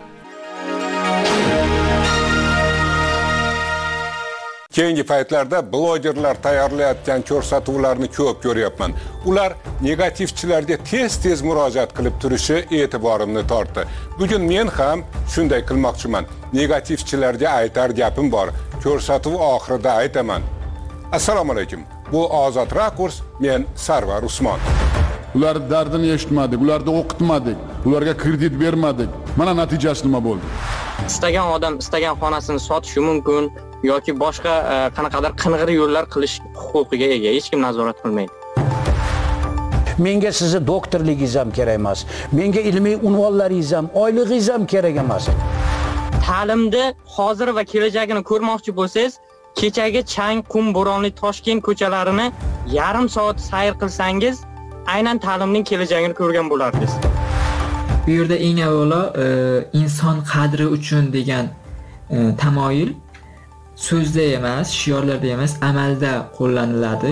Keyingi paytlarda blogerlar tayyorlayotgan ko'rsatuvlarni ko'p ko'ryapman. Ular negativchilarga tez-tez murojaat qilib turishi e'tiborimni tortdi. Bugun men ham shunday qilmoqchiman. Negativchilarga aytar gapim bor. Ko'rsatuv oxirida aytaman. Assalomu alaykum. Bu Ozod Rakurs, men Sarvar Usmon. Ular dardini eshitmadik, ularni o'qitmadik, ularga kredit bermadik. Mana natijasi nima bo'ldi? Istagan odam istagan xonasini sotishi mumkin yoki boshqa qanaqadir qing'ir yo'llar qilish huquqiga ega, hech kim nazorat qilmaydi. Menga sizni doktorligingiz ham kerak emas. Menga ilmiy unvonlaringiz ham, oyligingiz ham kerak emas. Ta'limda hozir va kelajagini ko'rmoqchi bo'lsangiz, kechagi chang, qum, bo'ronli Toshkent ko'chalarini yarim soat sayr qilsangiz, aynan ta'limning kelajagini ko'rgan bo'lardingiz. Bu yerda eng avvalo inson qadri uchun degan tamoyil so'zda emas, shiorlarda emas, amalda qo'llaniladi.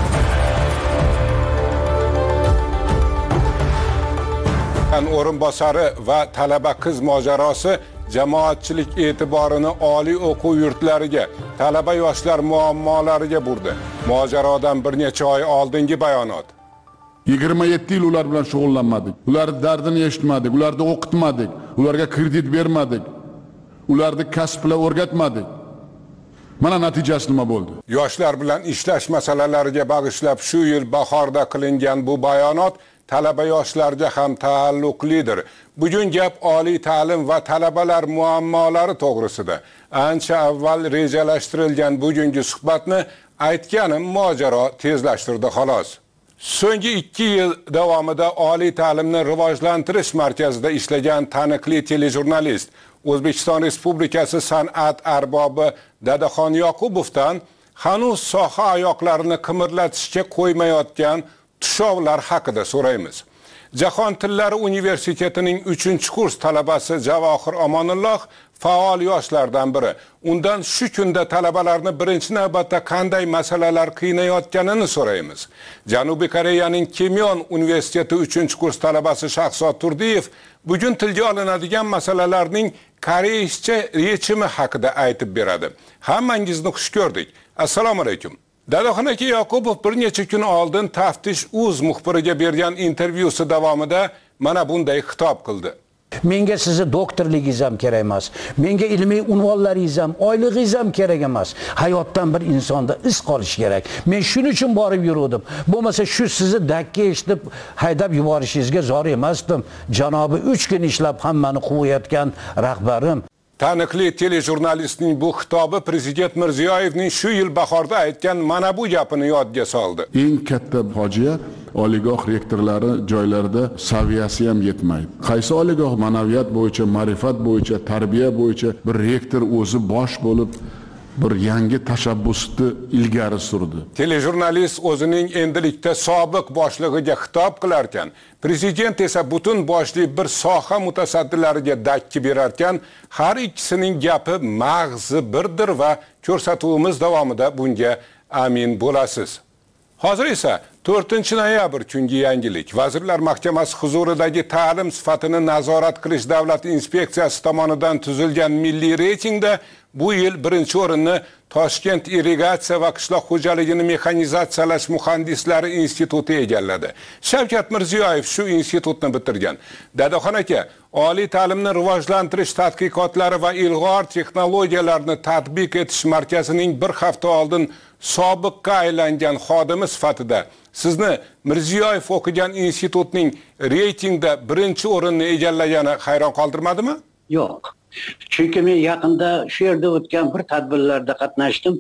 O'rinbosari va talaba qiz mojarosi jamoatchilik e'tiborini oliy o'quv yurtlariga, talaba yoshlar muammolariga burdi. Mojarodan bir necha oy oldingi bayonot. yigirma yetti yil ular bilan shug'ullanmadik. Ular dardini eshitmadik, ularni o'qitmadik, ularga kredit bermadik. Ularni kasb bilan o'rgatmadik. Mana natijasi nima bo'ldi? Yoshlar bilan ishlash masalalariga bag'ishlab shu yil bahorda qilingan bu bayonot talaba yoshlarga ham taalluqlidir. Bugun gap oliy ta'lim va talabalar muammolari to'g'risida. Ancha avval rejalashtirilgan bugungi suhbatni aytganim mojaro tezlashtirdi xolos. So'nggi ikki yil davomida oliy ta'limni rivojlantirish markazida ishlagan taniqli telejurnalist, O'zbekiston Respublikasi san'at arbobi Dadaxon Yoqubovdan hanuz soha oyoqlarini qimirlatishga qo'ymayotgan tushovlar haqida so'raymiz. Jahon tillari universitetining uchinchi kurs talabasi Javohir Omonulloh faol yoshlardan biri. Undan shu kunda talabalarni birinchi navbatda qanday masalalar qiynayotganini so'raymiz. Janubiy Koreyaning Kimyon universiteti uchinchi kurs talabasi Shahzod Turdiyev bugun tilga olinadigan masalalarning koreyscha yechimi haqida aytib beradi. Hammangizni xush ko'rdik. Assalomu alaykum. Dadaxon aka Yoqubov bir necha kun oldin Taftish uz muxbiriga bergan intervyusi davomida mana bunday xitob qildi. Menga sizni doktorligingiz ham kerak emas. Menga ilmiy unvonlaringiz ham, oyligingiz ham kerak emas. Hayotdan bir insonda iz qolish kerak. Men shuning uchun borib yurdim. Bo'lmasa shu sizni dakka eshitib haydab yuborishingizga zor emasdim. Janobi uch kun ishlab hammani quvayotgan rahbarim. Taniqli telejurnalistning bu xitobi Prezident Mirziyoyevning shu yil bahorda aytgan mana bu gapini yodga soldi. Eng katta fojia Oligoh rektorlari joylarda saviyasi ham yetmaydi. Qaysi oligoh ma'naviyat bo'yicha, ma'rifat bo'yicha, tarbiya bo'yicha bir rektor o'zi bosh bo'lib bir yangi tashabbusni ilgari surdi. Telejurnalist o'zining endilikda sobiq boshlig'iga xitob qilar ekan, prezident esa butun boshli bir soha mutasaddilariga dakki berar ekan, har ikkisining gapi mag'zi birdir va ko'rsatuvimiz davomida bunga amin bo'lasiz. Hozir esa to'rtinchi noyabr kungi yangilik. Vazirlar Mahkamasi huzuridagi ta'lim sifatini nazorat qilish davlat inspeksiyasi tomonidan tuzilgan milliy reytingda bu yil birinchi o'rinni Toshkent irrigatsiya va qishloq xo'jaligini mexanizatsiyalash muhandislari instituti egalladi. Shavkat Mirziyoyev shu institutni bitirgan. Dadaxon aka, oliy ta'limni rivojlantirish tadqiqotlari va ilg'or texnologiyalarni tatbiq etish markazining bir hafta oldin sobiqqa aylangan xodimi sifatida sizni Mirziyoyev o'qigan institutning reytingda birinchi o'rinni egallagani hayron qoldirmadimi? Yo'q. Chunki men yaqinda shu yerda o'tgan bir tadbirlarda qatnashdim.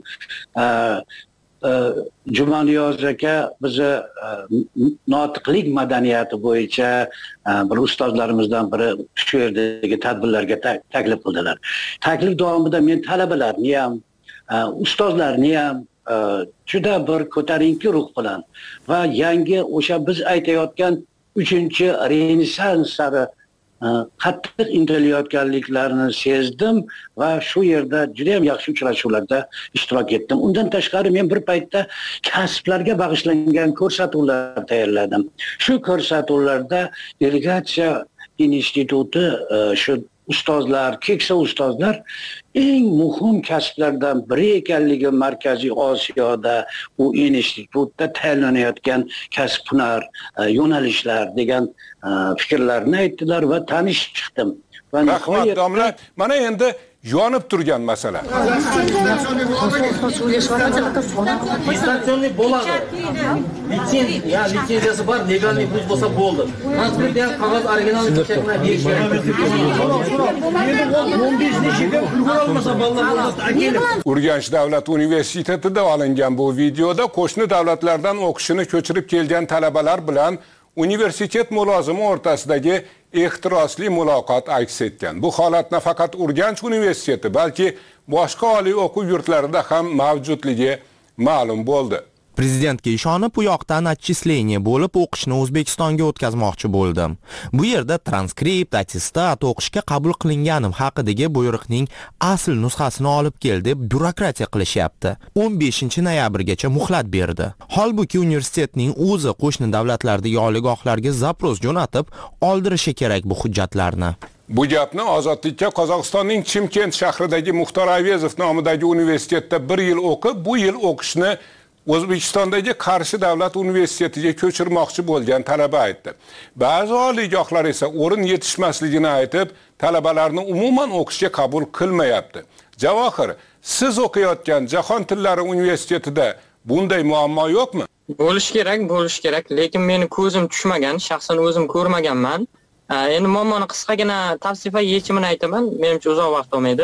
Jumaniyoz aka bizni notiqlik madaniyati bo'yicha bir ustozlarimizdan biri shu yerdagi tadbirlarga taklif qildilar. Taklif davomida men talabalarni ham, ustozlarni ham juda bir ko'tarinki ruh bilan va yangi o'sha biz aytayotgan uchinchi renessans sari qattiq intilayotganliklarini sezdim va shu yerda juda ham yaxshi uchrashuvlarda ishtirok etdim. Undan tashqari men bir paytda kasblarga bag'ishlangan ko'rsatuvlar tayyorladim. Shu ko'rsatuvlarda irrigatsiya instituti shu ustozlar, keksa ustozlar eng muhim kasblardan biri ekanligi Markaziy Osiyoda u institutda tayyorlanayotgan kasb-hunar yo'nalishlar degan fikrlarni aytdilar va tanishib chiqdim. Rahmat domla, mana endi yonib turgan masala. Distansiyatsiya bo'ladi. Litsenziya, litsenziyasi bor, legalniy pul bo'lsa bo'ldi. Transportda ham qog'oz originalni chekma berish kerak. o'n besh neshiga ulgura olmasa bolalar Urganch davlat universitetida olingan bu videoda qo'shni davlatlardan o'qishini ko'chirib kelgan talabalar bilan universitet mulozimi o'rtasidagi ehtirosli muloqot aks etgan. Bu holat nafaqat Urganch universiteti, balki boshqa oliy o'quv yurtlarida ham mavjudligi ma'lum bo'ldi. Prezidentga ishonib u yoqdan отчисление bo'lib o'qishni O'zbekistonga o'tkazmoqchi bo'ldim. Bu yerda transkript, attestat o'qishga qabul qilinganim haqidagi buyruqning asl nusxasini olib kel deb byurokratiya qilishyapti. o'n beshinchi noyabrgacha muhlat berdi. Holbuki universitetning o'zi qo'shni davlatlardagi oliygohlarga zapros jo'natib oldirishi kerak bu hujjatlarni. Bu gapni Ozodlikka Qozog'istonning Chimkent shahridagi Muxtor Avezov nomidagi universitetda bir yil o'qib, bu yil o'qishni O'zbekistondagi Qarshi davlat universitetiga ko'chirmoqchi bo'lgan talaba aytdi. Ba'zi oliygohlar esa o'rin yetishmasligini aytib, talabalarni umuman o'qishga qabul qilmayapti. Javohir, siz o'qiyotgan Jahon tillari universitetida bunday muammo yo'qmi? Bo'lish kerak, bo'lish kerak, lekin meni ko'zim tushmagan, shaxsan o'zim ko'rmaganman. Endi muammoni qisqagina tavsifa yechimini aytaman, menimcha uzoq vaqt olmaydi.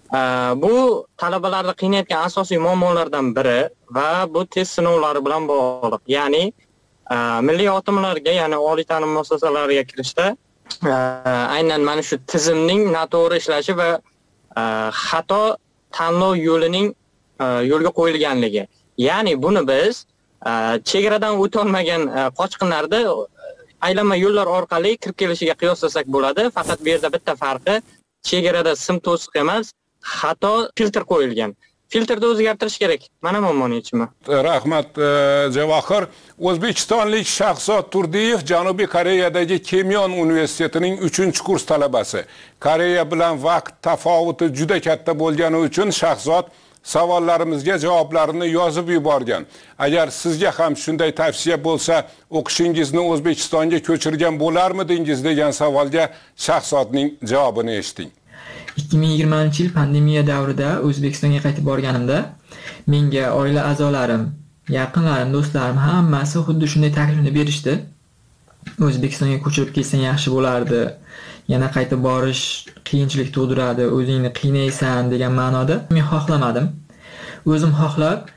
Bu talabalarni qiynayotgan asosiy muammolardan biri va bu test sinovlari bilan bog'liq. Ya'ni milliy otimlarga, ya'ni oliy ta'lim muassasalariga kirishda aynan mana shu tizimning noto'g'ri ishlashi va xato tanlov yo'lining yo'lga qo'yilganligi. Ya'ni buni biz chegaradan o'ta olmagan qochqinlarda aylanma yo'llar orqali kirib kelishiga qiyoslasak bo'ladi. Faqat bu yerda bitta farqi, chegarada sim to'siq emas, xato filtr qo'yilgan. Filtrni o'zgartirish kerak. Mana muammoning yechimi. Rahmat Javohir. O'zbekistonlik Shahzod Turdiyev Janubiy Koreyadagi Kimyon universitetining uchinchi kurs talabasi. Koreya bilan vaqt tafovuti juda katta bo'lgani uchun Shahzod savollarimizga javoblarini yozib yuborgan. Agar sizga ham shunday tavsiya bo'lsa, o'qishingizni O'zbekistonga ko'chirgan bo'larmidingiz degan savolga Shahzodning javobini eshiting. ikki ming yigirmanchi yil pandemiya davrida O'zbekistonga qaytib borganimda menga oila a'zolarim, yaqinlarim, do'stlarim hammasi xuddi shunday taklifni berishdi. O'zbekistonga ko'chirib kelsang yaxshi bo'lardi. Yana qaytib borish qiyinchilik tug'diradi, o'zingni qiynaysan degan ma'noda men xohlamadim. O'zim xohlab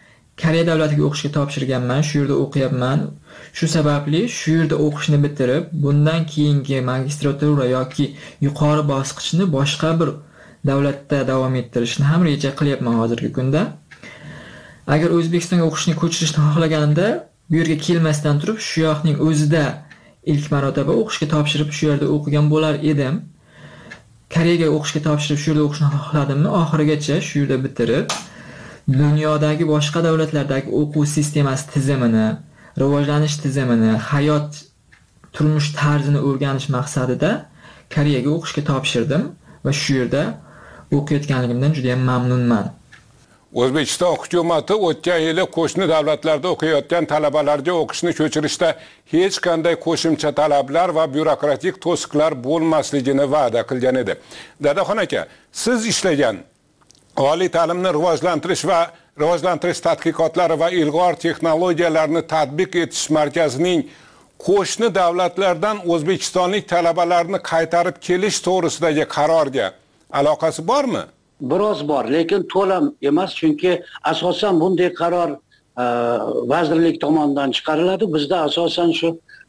Koreya davlatiga o'qishga topshirganman, shu yerda o'qiyapman. Shu sababli shu yerda o'qishni bitirib, bundan keyingi magistratura yoki yuqori bosqichni boshqa bir davlatda davom ettirishni ham reja qilyapman hozirgi kunda. Agar O'zbekistonga o'qishni ko'chirishni xohlaganimda, bu yerga kelmasdan turib, shu yoqning o'zida ilk marotaba o'qishga topshirib, shu yerda o'qigan bo'lar edim. Koreyaga o'qishga topshirib, shu yerda o'qishni xohladimmi, oxirigacha shu yerda bitirib, dunyodagi boshqa davlatlardagi o'quv sistemasi tizimini, rivojlanish tizimini, hayot turmush tarzini o'rganish maqsadida Koreyaga o'qishga topshirdim va shu yerda o'qiyotganligimdan juda ham mamnunman. O'zbekiston hukumati o'tgan yili qo'shni davlatlarda o'qiyotgan talabalarga o'qishni ko'chirishda hech qanday qo'shimcha talablar va byurokratik to'siqlar bo'lmasligini va'da qilgan edi. Dadaxon aka, siz ishlagan oliy ta'limni rivojlantirish va rivojlantirish tadqiqotlari va ilg'or texnologiyalarni tatbiq etish markazining qo'shni davlatlardan o'zbekistonlik talabalarni qaytarib kelish to'g'risidagi qarorga aloqasi bormi? Biroz bor, lekin to'lam emas, chunki asosan bunday qaror vazirlik tomonidan chiqariladi. Bizda asosan shu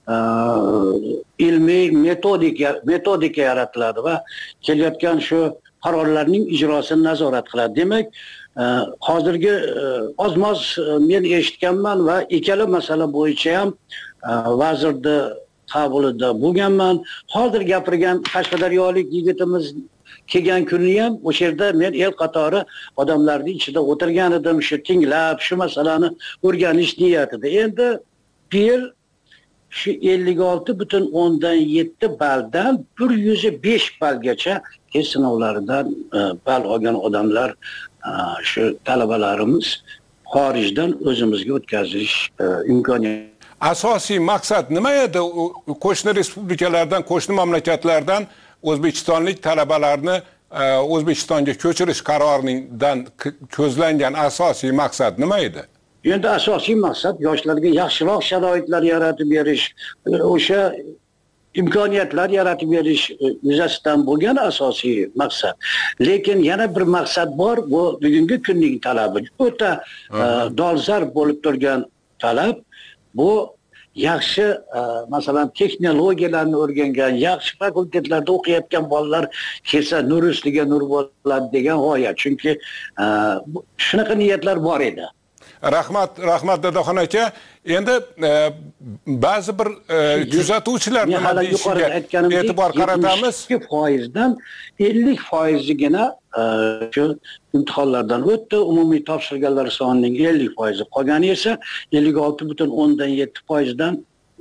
ilmiy metodika metodika yaratiladi va kelayotgan shu qarorlarning ijrosini nazorat qiladi. Demak, hozirgi ozmoz men eshitganman va ikkala masala bo'yicha ham vazirni qabulida bo'lganman. Hozir gapirgan qashqadaryolik yigitimiz kelgan kunni ham o'sha yerda men el qatori odamlarning ichida o'tirgan edim, shu tinglab, shu masalani o'rganish niyatida. Endi bu yil shu ellik olti butun o'ndan yetti balldan bir yuz besh ballgacha test sinovlaridan ball olgan odamlar, shu talabalarimiz xorijdan o'zimizga o'tkazish imkoniyati. Asosiy maqsad nima edi? Qo'shni respublikalardan, qo'shni mamlakatlardan O'zbekistonlik talabalarni O'zbekistonga ko'chirish qaroridan ko'zlangan asosiy maqsad nima edi? Endi asosiy maqsad yoshlarga yaxshiroq sharoitlar yaratib berish, o'sha imkoniyatlar yaratib berish yuzasidan bo'lgan asosiy maqsad. Lekin yana bir maqsad bor, bu bugungi kunning talabi. O'ta dolzarb bo'lib turgan talab bu yaxshi masalan texnologiyalarni o'rgangan, yaxshi fakultetlarda o'qiyotgan bolalar kelsa nur ustiga nur bo'ladi degan g'oya. Chunki shunaqa niyatlar bor edi. Rahmat, rahmat Dadaxon aka. Endi ba'zi bir kuzatuvchilar nima deyishiga e'tibor qaratamiz. ikki foiz dan ellik foiz gina shu imtihonlardan o'tdi. Umumiy topshirganlar sonining ellik foiz qolgani esa ellik olti butun o'ndan yetti foiz dan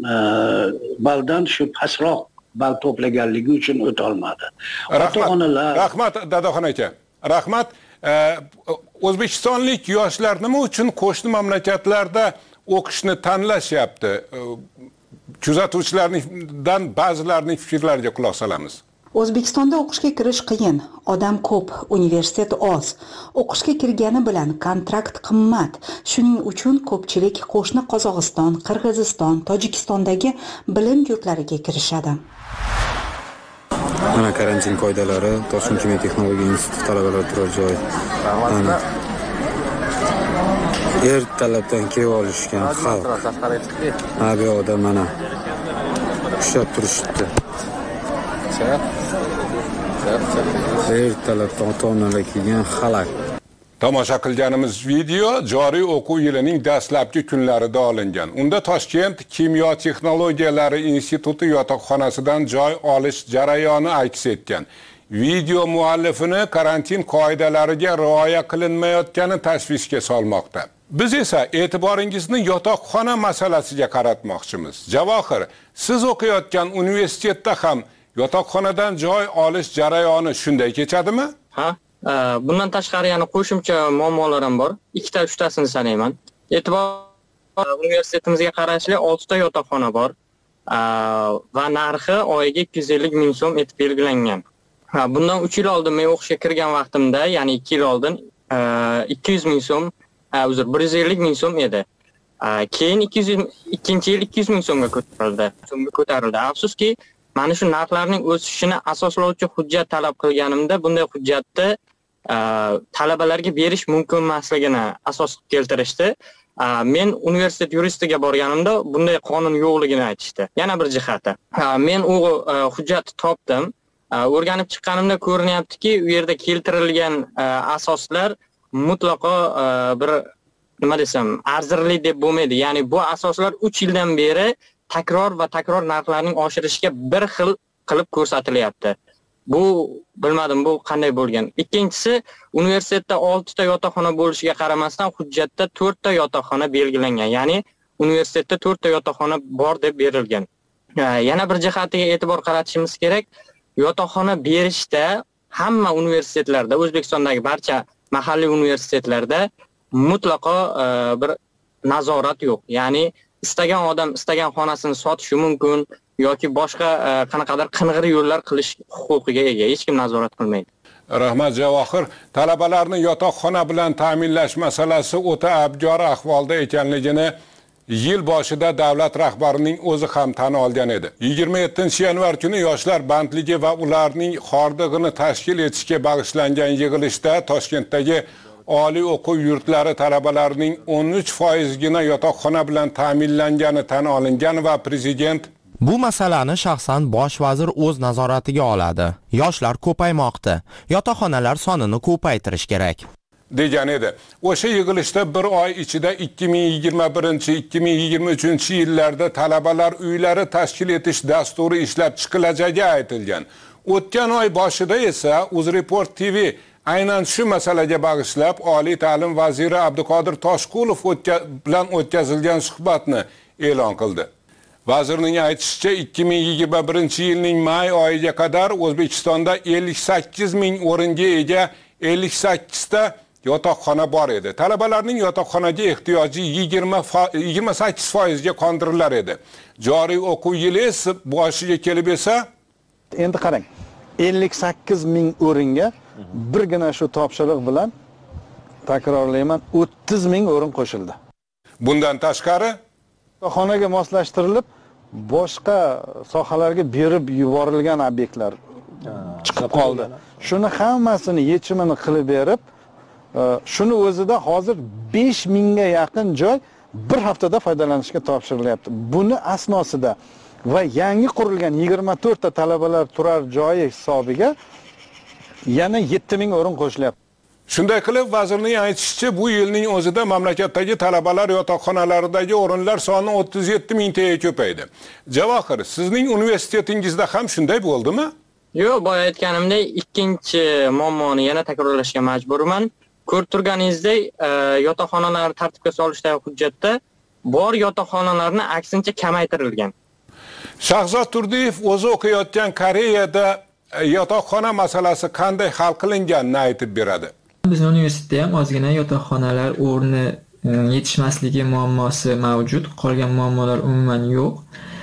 balldan shu pastroq ball to'plaganligi uchun o'ta olmadi. Ota-onalar. Rahmat Dadaxon aka. Rahmat. O'zbekistonlik yoshlar nima uchun qo'shni mamlakatlarda o'qishni tanlashyapti? Kuzatuvchilardan ba'zilarining fikrlariga quloq solamiz. O'zbekistonda o'qishga kirish qiyin, odam ko'p, universitet oz. O'qishga kirgani bilan kontrakt qimmat. Shuning uchun ko'pchilik qo'shni Qozog'iston, Qirg'iziston, Tojikistondagi bilim yurtlariga kirishadi. Mana karantin qoidalari, Toshkent kimyo texnologiya instituti talabalari turar joy. Mana ertalabdan kelib olishgan xalq. Ha bu yoqda mana ushlab turishdi. Ertalabdan ota-onalar kelgan xalaq. Tomosha qilganimiz video joriy o'quv yilining dastlabki kunlarida olingan. Unda Toshkent kimyo texnologiyalari instituti yotoqxonasidan joy olish jarayoni aks etgan. Video muallifini karantin qoidalariga rioya qilinmayotgani tashvishga solmoqda. Biz esa e'tiboringizni yotoqxona masalasiga qaratmoqchimiz. Javohir, siz o'qiyotgan universitetda ham yotoqxonadan joy olish jarayoni shunday kechadimi? Ha, bundan tashqari yana qo'shimcha muammolar ham bor. Ikkita, uchtasini sanayman. E'tibor universitetimizga qarashli oltita yotoqxona bor va narxi oyiga ikki yuz ellik ming so'm etib belgilangan. Bundan uch yil oldin men o'qishga kirgan vaqtimda, ya'ni ikki yil oldin ikki yuz ming so'm, uzr, bir yuz ellik ming so'm edi. Keyin ikkinchi yil ikki yuz ming so'mga ko'tarildi. So'mga ko'tarildi. Afsuski, mana shu narxlarning o'sishini asoslovchi hujjat talab qilganimda bunday hujjatni talabalarga berish mumkin emasligini asos keltirishdi. Men universitet yuristiga borganimda bunday qonun yo'qligini aytishdi. Yana bir jihati. Men u hujjatni topdim. O'rganib chiqqanimda ko'rinyaptiki, u yerda keltirilgan asoslar mutlaqo bir nima desam, arzirli deb bo'lmaydi. Ya'ni bu asoslar uch yildan beri takror va takror narxlarning oshirishiga bir xil qilib ko'rsatilyapti. Bu bilmadim bu qanday bo'lgan. Ikkinchisi, universitetda olti ta yotoqxona bo'lishiga qaramasdan hujjatda to'rt ta yotoqxona belgilangan. Ya'ni universitetda to'rt ta yotoqxona bor deb berilgan. Yana bir jihatiga e'tibor qaratishimiz kerak. Yotoqxona berishda hamma universitetlarda, O'zbekistondagi barcha mahalliy universitetlarda mutlaqo bir nazorat yo'q. Ya'ni istagan odam istagan xonasini sotishi mumkin yoki boshqa qanaqadir qing'ir yo'llar qilish huquqiga ega. Hech kim nazorat qilmaydi. Rahmat Javohir, talabalarni yotoqxona bilan ta'minlash masalasi o'ta abjor ahvolda ekanligini yil boshida davlat rahbarining o'zi ham tan olgan edi. yigirma yettinchi yanvar kuni yoshlar bandligi va ularning xordig'ini tashkil etishga bag'ishlangan yig'ilishda Toshkentdagi oliy o'quv yurtlari talabalarining o'n uch foizgina yotoqxona bilan ta'minlangani tan olingan va prezident bu masalani shaxsan bosh vazir o'z nazoratiga oladi. Yoshlar ko'paymoqda. Yotoqxonalar sonini ko'paytirish kerak degan edi. O'sha yig'ilishda bir oy ichida ikki ming yigirma birinchi ikki ming yigirma uchinchi yillarda talabalar uylari tashkil etish dasturi ishlab chiqilajagi aytilgan. O'tgan oy boshida esa UzReport T V aynan shu masalaga bag'ishlab Oliy ta'lim vaziri Abduqodir Toshqulov bilan o'tkazilgan suhbatni e'lon qildi. Vazirning aytishicha, ikki ming yigirma birinchi yilning may oyiga qadar O'zbekistonda ellik sakkiz ming o'ringa ega ellik sakkiz ta yotoqxona bor edi. Talabalarning yotoqxonaga ehtiyoji yigirma sakkiz foizga qondirilar edi. Joriy o'quv yili esa boshiga kelib esa, endi qarang, ellik sakkiz ming o'ringa birgina shu topshiriq bilan takrorlayman, o'ttiz ming o'rin qo'shildi. Bundan tashqari yotoqxonaga moslashtirilib boshqa sohalarga berib yuborilgan obyektlar chiqib qoldi. Shuni hammasini yechimini qilib berib, shuni o'zida hozir besh mingga yaqin joy bir haftada foydalanishga topshirilyapti. Buni asnosida va yangi qurilgan yigirma to'rt ta talabalar turar joyi hisobiga yana yetti ming o'rin qo'shilyapti. Shunday qilib, vazirning aytishicha, bu yilning o'zida mamlakatdagi talabalar yotoqxonalaridagi o'rinlar soni o'ttiz yetti mingtaga ko'paydi. Javohir, sizning universitetingizda ham shunday bo'ldimi? Yo'q, boya aytganimdek, ikkinchi muammoni yana takrorlashga majburman. Ko'rib turganingizdek, yotoqxonalar tartibga solishdagi hujjatda bor yotoqxonalarni aksincha kamaytirilgan. Shahzod Turdiyev o'zi o'qiyotgan Koreyada yotoqxona masalasi qanday hal qilinganini aytib beradi. Bizning universitetda ham ozgina yotoqxonalar o'rni yetishmasligi muammosi mavjud, qolgan muammolar umuman yo'q.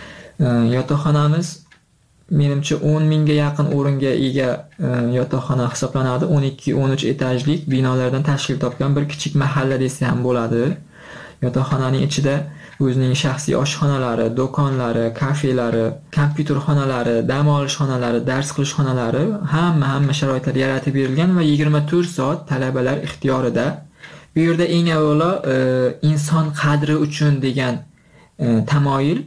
Yotoqxonamiz menimcha o'n mingga yaqin o'ringa ega yotoqxona hisoblanadi. o'n ikki o'n uch etajlik binolardan tashkil topgan bir kichik mahalla desa ham bo'ladi. Yotoqxonaning ichida o'zining shaxsiy oshxonalari, do'konlari, kafelari, kompyuter xonalari, dam olish xonalari, dars qilish xonalari, hamma hamma sharoitlar yaratib berilgan va yigirma to'rt soat talabalar ixtiyorida. Bu yerda eng avvalo inson qadri uchun degan tamoyil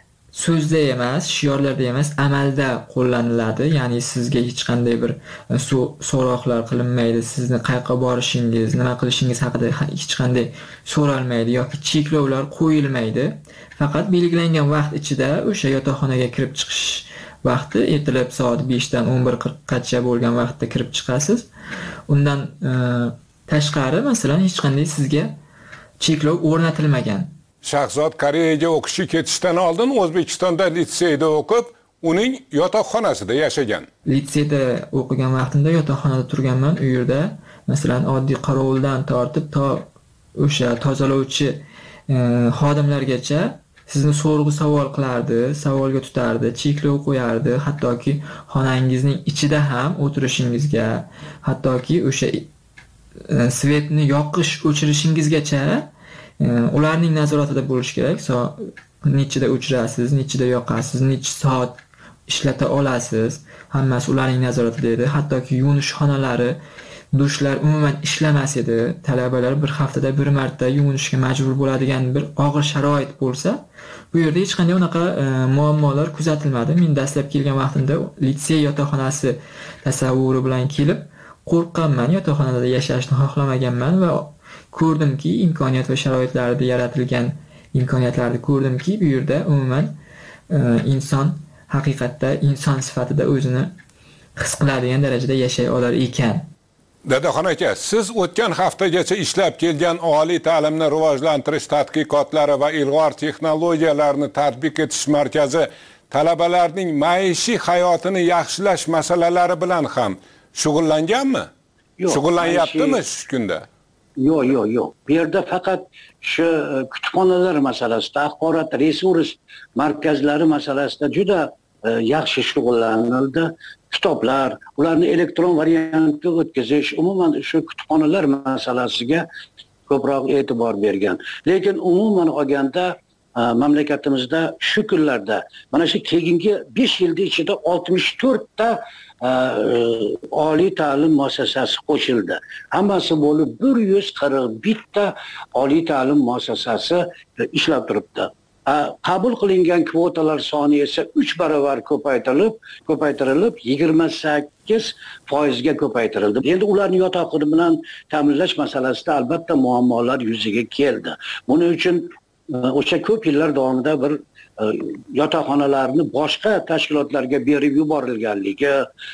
so'zda emas, shiorlarda emas, amalda qo'llaniladi. Ya'ni sizga hech qanday bir so'roqlar qilinmaydi, sizni qayerga borishingiz, nima qilishingiz haqida hech qanday so'ralmaydi yoki cheklovlar qo'yilmaydi. Faqat belgilangan vaqt ichida o'sha yotoqxonaga kirib chiqish vaqti ertalab soat besh dan o'n bir qirqqacha bo'lgan vaqtda kirib chiqasiz. Undan tashqari, masalan, hech qanday sizga cheklov o'rnatilmagan. Shahzod Koreyaga o'qishga ketishdan oldin O'zbekistonda litseyda o'qib, uning yotoqxonasida yashagan. Litseyda o'qigan vaqtimda yotoqxonada turganman. U yerda masalan oddiy qorovuldan tortib to o'sha tozalovchi xodimlargacha sizni so'rg'i savol qilardi, savolga tutardi, cheklov qo'yardi, hattoki xonangizning ichida ham o'tirishingizga, hattoki o'sha svetni yoqish, o'chirishingizgacha ularning nazoratida bo'lish kerak. Nechida o'chirasiz, nechida yoqasiz, necha soat ishlata olasiz. Hammasi ularning nazoratida edi. Hattoki yuvinish xonalari, dushlar umuman ishlamas edi. Talabalar bir haftada bir marta yuvinishga majbur bo'ladigan bir og'ir sharoit bo'lsa, bu yerda hech qanday unaqa e, muammolar kuzatilmadi. Men dastlab kelgan vaqtimda litsey yotoqxonasi tasavvuri bilan kelib, qo'rqqanman, yotoqxonada yashashni xohlamaganman va ko'rdimki, imkoniyat va sharoitlarda yaratilgan imkoniyatlarni ko'rdimki, bu yerda umuman e, inson haqiqatda inson sifatida o'zini his qiladigan darajada yashay olar ekan. Dadaxon aka, siz o'tgan haftagacha ishlab kelgan oliy ta'limni rivojlantirish tadqiqotlari va ilg'or texnologiyalarni tatbiq etish markazi talabalarning maishiy hayotini yaxshilash masalalari bilan ham shug'ullanganmi? Yo'q. Shug'ullanyaptimi shu kunda? Yo'q, yo'q, yo'q. Bu yerda faqat shu kutubxonalar masalasida, axborot resurs markazlari masalasida juda e, yaxshi shug'ullanildi. Kitoblar, ularni elektron variantga o'tkazish, umuman shu kutubxonalar masalasiga ko'proq e'tibor bergan. Lekin umuman olganda mamlakatimizda shu kunlarda mana shu keyingi besh yilda ichida oltmish to'rt ta oliy ta'lim muassasasi qo'shildi. Hammasi bo'lib bir yuz qirq bir ta oliy ta'lim muassasasi ishlab turibdi. Qabul qilingan kvotalar soni esa uch barobar ko'paytirilib, ko'paytirilib yigirma sakkiz foizga ko'paytirildi. Endi ularni yotoqxona bilan ta'minlash masalasida albatta muammolar yuzaga keldi. Buning uchun o'sha ko'p yillar davomida bir yotoqxonalarni boshqa tashkilotlarga berib yuborilganligi,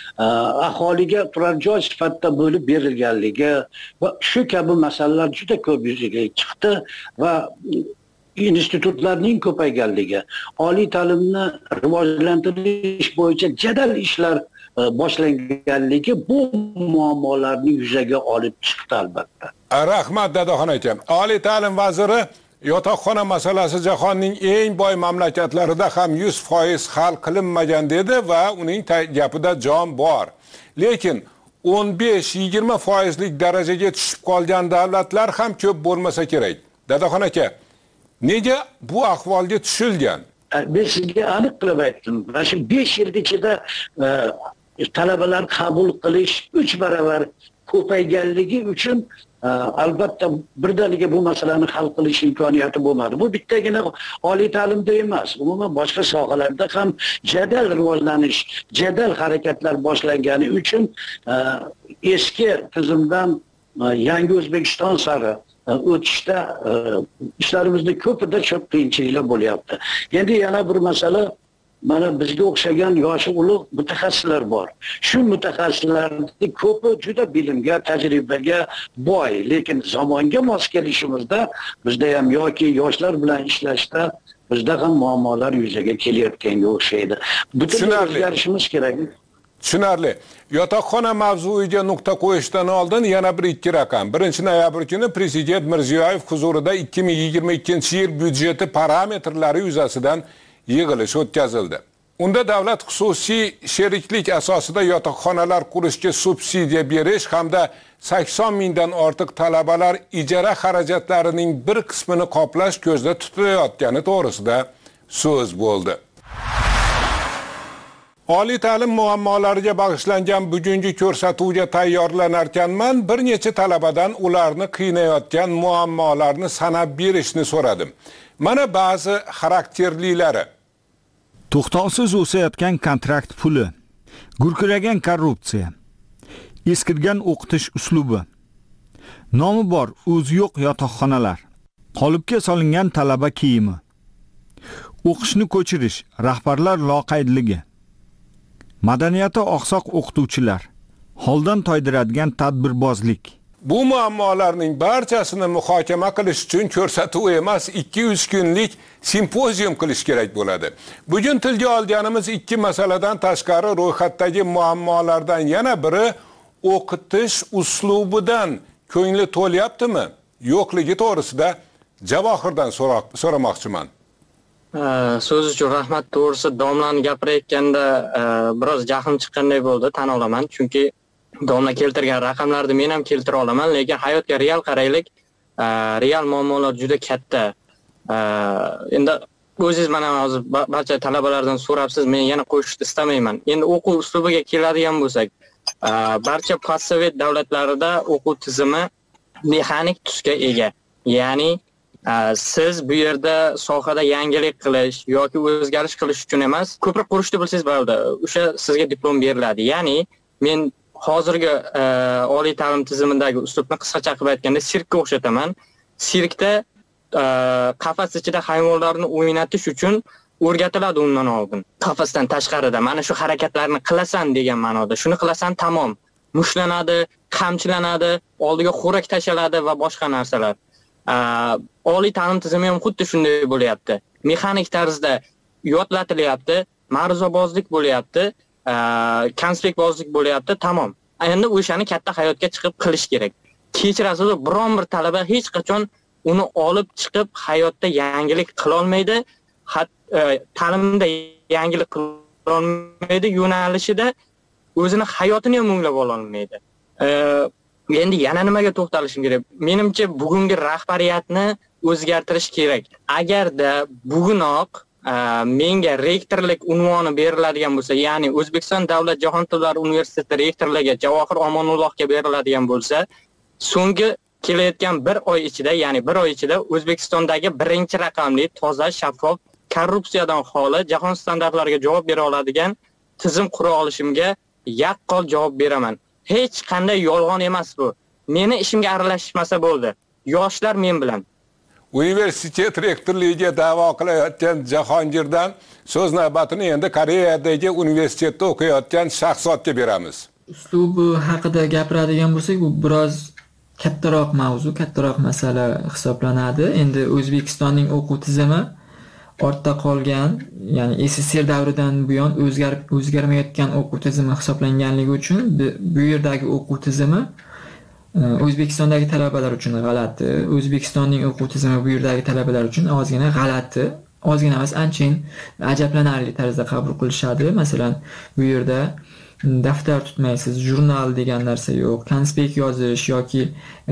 aholiga turar joy sifatida bo'lib berilganligi va shu kabi masalalar juda ko'p yuzaga chiqdi va institutlarning ko'payganligi, oliy ta'limni rivojlantirish bo'yicha jadal ishlar boshlanganligi bu muammolarni yuzaga olib chiqdi albatta. Rahmat Dadaxon aka. Oliy ta'lim vaziri yotoqxona masalasi jahonning eng boy mamlakatlarida ham yuz foiz hal qilinmagan dedi va uning gapida jon bor. Lekin o'n besh yigirma foizlik darajaga tushib qolgan davlatlar ham ko'p bo'lmasa kerak. Dadaxon aka, nega bu ahvolga tushilgan? Men sizga aniq qilib aytdim. Mana shu besh yil ichida talabalar qabul qilish uch barobar ko'payganligi uchun albatta birdaniga bu masalani hal qilish imkoniyati bo'lmadi. Bu bittagina oliy ta'limda emas, umuman boshqa sohalarda ham jadal rivojlanish, jadal harakatlar boshlangani uchun eski tizimdan yangi O'zbekiston sari o'tishda ishlarimizni ko'pida ko'p qiyinchiliklar bo'lyapti. Endi yana bir masala, mana bizga o'xshagan yoshi ulug' mutaxassislar bor. Shu mutaxassislarning ko'pi juda bilimga, tajribaga boy, lekin zamonga mos kelishimizda bizda ham yoki yoshlar bilan ishlashda bizda ham muammolar yuzaga kelayotganga o'xshaydi. Butunlay o'zgarishimiz kerak. Tushunarli. Yotoqxona mavzuiga nuqta qo'yishdan oldin yana bir ikki raqam. birinchi noyabr kuni Prezident Mirziyoyev huzurida ikki ming yigirma ikkinchi yil byudjeti parametrlari yuzasidan yig'ilish o'tkazildi. Unda davlat xususiy sheriklik asosida yotoqxonalar qurishga subsidiya berish hamda sakson mingdan ortiq talabalar ijara xarajatlarining bir qismini qoplash ko'zda tutilayotgani to'g'risida so'z bo'ldi. Oliy ta'lim muammolariga bag'ishlangan bugungi ko'rsatuvga tayyorlanarkanman bir necha talabadan ularni qiynayotgan muammolarni sanab berishni so'radim. Mana ba'zi xarakterlilari. To'xtovsiz o'sayotgan kontrakt puli, gurkiragan korrupsiya, eskirgan o'qitish uslubi, nomi bor o'zi yo'q yotoqxonalar, qolipga solingan talaba kiyimi, o'qishni ko'chirish, rahbarlar loqaydligi, madaniyati oqsoq o'qituvchilar, holdan toydiradigan tadbirbozlik. Bu muammolarning barchasini muhokama qilish uchun ko'rsatuv emas, ikki uch kunlik simpozium qilish kerak bo'ladi. Bugun tilga olganimiz ikki masaladan tashqari ro'yxatdagi muammolardan yana biri o'qitish uslubidan ko'ngli to'lyaptimi? Yo'qligi to'g'risida Javohirdan so'ramoqchiman. So'z uchun rahmat. To'g'risi domlani gapirayotganda biroz jahlim chiqqanday bo'ldi, tan olaman. Chunki domla keltirgan raqamlarni men ham keltira olaman, lekin hayotga real qaraylik, real muammolar juda katta. Endi o'zingiz mana hozir barcha talabalardan so'rabsiz, men yana qo'shishni istamayman. Endi o'quv uslubiga keladigan bo'lsak, barcha postsovet davlatlarida o'quv tizimi mexanik tusga ega. Ya'ni siz bu yerda sohada yangilik qilish yoki o'zgarish qilish uchun emas, ko'prik qurishni bilsangiz bo'ladi. O'sha sizga diplom beriladi. Ya'ni men hozirgi oliy ta'lim tizimidagi uslubni qisqacha qilib aytganda sirkka o'xshataman. Sirkda qafas ichida hayvonlarni o'ynatish uchun o'rgatiladi undan oldin. Qafasdan tashqarida mana shu harakatlarni qilasan degan ma'noda. Shuni qilasan, tamom. Mushlanadi, qamchilanadi, oldiga xo'rak tashaladi va boshqa narsalar. Oliy ta'lim tizimi ham xuddi shunday bo'lyapti. Mexanik tarzda yodlatilyapti, ma'ruzabozlik bo'lyapti, konspektbozlik bo'lyapti, tamom. Endi o'shani katta hayotga chiqib qilish kerak. Kechirasiz, biron bir talaba hech qachon uni olib chiqib hayotda yangilik qila olmaydi, ta'limda yangilik qila olmaydi, yo'nalishida o'zini hayotini ham o'nglab ola olmaydi. Endi yana nimaga to'xtalishim kerak? Menimcha bugungi rahbariyatni o'zgartirish kerak. Agarda bugunoq menga rektorlik unvoni beriladigan bo'lsa, ya'ni O'zbekiston Davlat jahon tillari universiteti rektorligi Javohir Omonullohga beriladigan bo'lsa, so'nggi kelayotgan bir oy ichida, ya'ni bir oy ichida O'zbekistondagi birinchi raqamli, toza, shaffof, korrupsiyadan xoli, jahon standartlariga javob bera oladigan tizim qura olishimga yaqqol javob beraman. Hech qanday yolg'on emas bu. Meni ishimga aralashmasa bo'ldi. Yoshlar men bilan. Universitet rektorligiga da'vo qilayotgan Jahongirdan so'z navbatini endi Koreyadagi universitetda o'qiyotgan Shahzodga beramiz. Uslubi haqida gapiradigan bo'lsak, bu biroz kattaroq mavzu, kattaroq masala hisoblanadi. Endi O'zbekistonning o'quv tizimi ortda qolgan, ya'ni S S S R davridan buyon o'zgarib o'zgarmayotgan o'quv tizimi hisoblanganligi uchun bu yerdagi o'quv tizimi O'zbekistondagi talabalar uchun g'alati, O'zbekistonning o'quv tizimi bu yerdagi talabalar uchun ozgina g'alati, ozgina emas, anchayin ajablanarli tarzda qabul qilishadi. Masalan, bu yerda daftar tutmaysiz, jurnal degan narsa yo'q, konspekt yozish yoki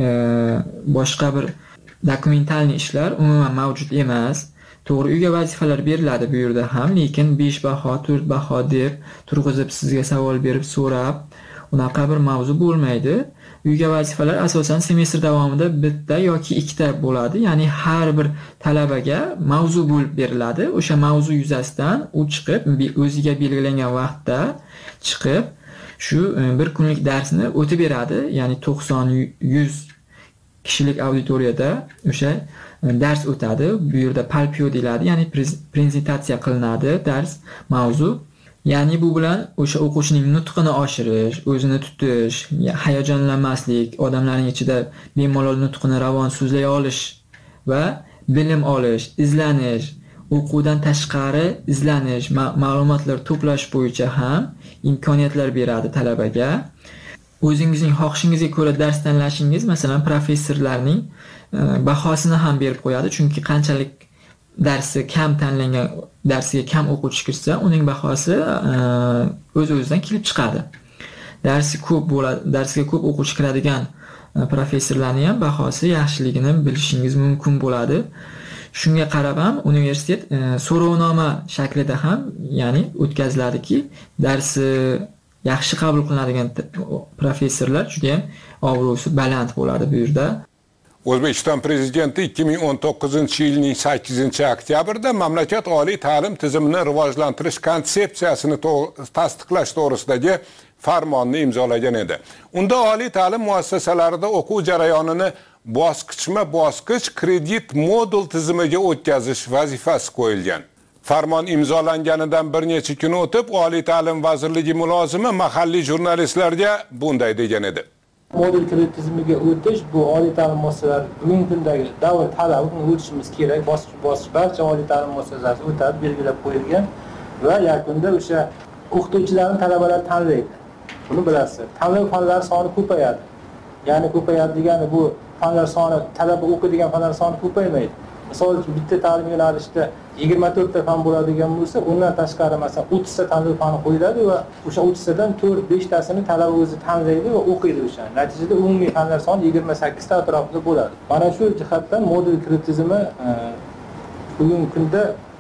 boshqa bir dokumentalniy ishlar umuman mavjud emas. To'g'ri, uyga vazifalar beriladi bu yerda ham, lekin besh baho, to'rt baho deb turg'izib sizga savol berib so'rab, unaqa bir mavzu bo'lmaydi. Uyga vazifalar asosan semestr davomida bitta yoki ikkita bo'ladi. Ya'ni har bir talabaga mavzu bo'lib beriladi. O'sha mavzu yuzasidan u chiqib, o'ziga belgilangan vaqtda chiqib, shu bir kunlik darsni o'tib beradi. Ya'ni to'qson yuz kishilik auditoriyada o'sha dars o'tadi. Bu yerda palpio deyiladi, ya'ni prezentatsiya qilinadi dars mavzu. Ya'ni bu bilan o'sha o'quvchining nutqini oshirish, o'zini tutish, hayajonlanmaslik, odamlarning ichida bemalol nutqini ravon so'zlay olish va bilim olish, izlanish, o'quvdan tashqari izlanish, ma'lumotlar to'plash bo'yicha ham imkoniyatlar beradi talabaga. O'zingizning xohishingizga ko'ra dars tanlashingiz, masalan, professorlarning bahosini ham berib qo'yadi, chunki qanchalik darsi kam tanlangan, darsiga kam o'quvchi kirsa, uning bahosi o'z-o'zidan kelib chiqadi. Darsi ko'p bo'ladi, darsiga ko'p o'quvchi kiradigan professorlarning ham bahosi yaxshiligini bilishingiz mumkin bo'ladi. Shunga qarab ham universitet so'rovnoma shaklida ham, ya'ni o'tkaziladiki, darsi yaxshi qabul qilinadigan professorlar juda ham obro'si baland bo'ladi bu yerda. O'zbekiston prezidenti ikki ming o'n to'qqizinchi yilning sakkizinchi oktyabrda mamlakat oliy ta'lim tizimini rivojlantirish konsepsiyasini tasdiqlash to'g'risidagi farmonni imzolagan edi. Unda oliy ta'lim muassasalarida o'quv jarayonini bosqichma-bosqich kredit modul tizimiga o'tkazish vazifasi qo'yilgan. Farmon imzolanganidan bir necha kun o'tib, Oliy ta'lim vazirligi mulozimi mahalliy jurnalistlarga bunday degan edi. Modul kredit tizimiga o'tish bu oliy ta'lim muassasalari bugungi kundagi davr talabi, buni o'tishimiz kerak. Bosqich-bosqich barcha oliy ta'lim muassasalasi o'tadi, belgilab qo'yilgan va yakunda o'sha o'qituvchilarni talabalar tanlaydi. Buni bilasiz. Tanlov fanlari soni ko'payadi. Ya'ni ko'payadi degani bu fanlar soni, talaba o'qiydigan fanlar soni ko'paymaydi. Misol uchun bitta ta'lim yo'nalishida yigirma to'rtta fan bo'ladigan bo'lsa, undan tashqari masalan o'ttiz ta tanlov fani qo'yiladi va o'sha o'ttiz tadan to'rt besh tasini talaba o'zi tanlaydi va o'qiydi o'sha. Natijada umumiy fanlar soni yigirma sakkiz ta atrofida bo'ladi. Mana shu jihatdan modul kredit tizimi bugungi kunda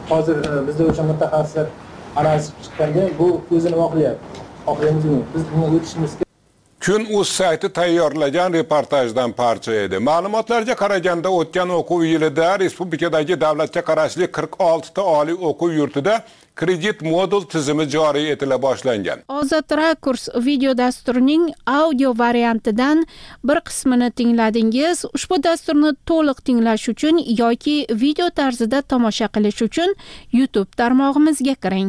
hozir bizda o'sha mutaxassislar analiz chiqqanda bu o'zini oqlayapti. Oqlaymiz, biz bunga o'tishimiz kerak. Kun.uz sayti tayyorlagan reportajdan parcha edi. Ma'lumotlarga qaraganda o'tgan o'quv yilida respublikadagi davlatga qarashli qirq olti ta oliy o'quv yurtida kredit modul tizimi joriy etila boshlangan. Ozod Rakurs video dasturining audio variantidan bir qismini tingladingiz. Ushbu dasturni to'liq tinglash uchun yoki video tarzida tomosha qilish uchun YouTube tarmog'imizga kiring.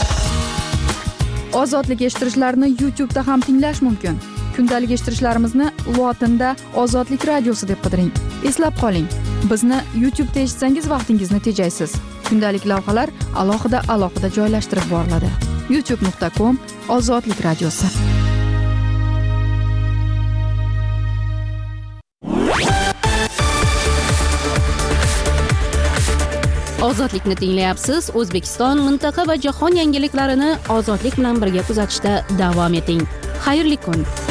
Ozodlik eshittirishlarni YouTube'da ham tinglash mumkin. Kundalik eshittirishlarimizni lotinda Ozodlik radiosi deb qidiring. Eslab qoling, bizni YouTube'da eshitsangiz vaqtingizni tejaysiz. Kundalik lavhalar alohida alohida joylashtirib boriladi. youtube nuqta com Ozodlik radiosi. Ozodlikni tinglayapsiz. O'zbekiston, mintaqa va jahon yangiliklarini ozodlik bilan birga kuzatishda davom eting. Xayrli kun.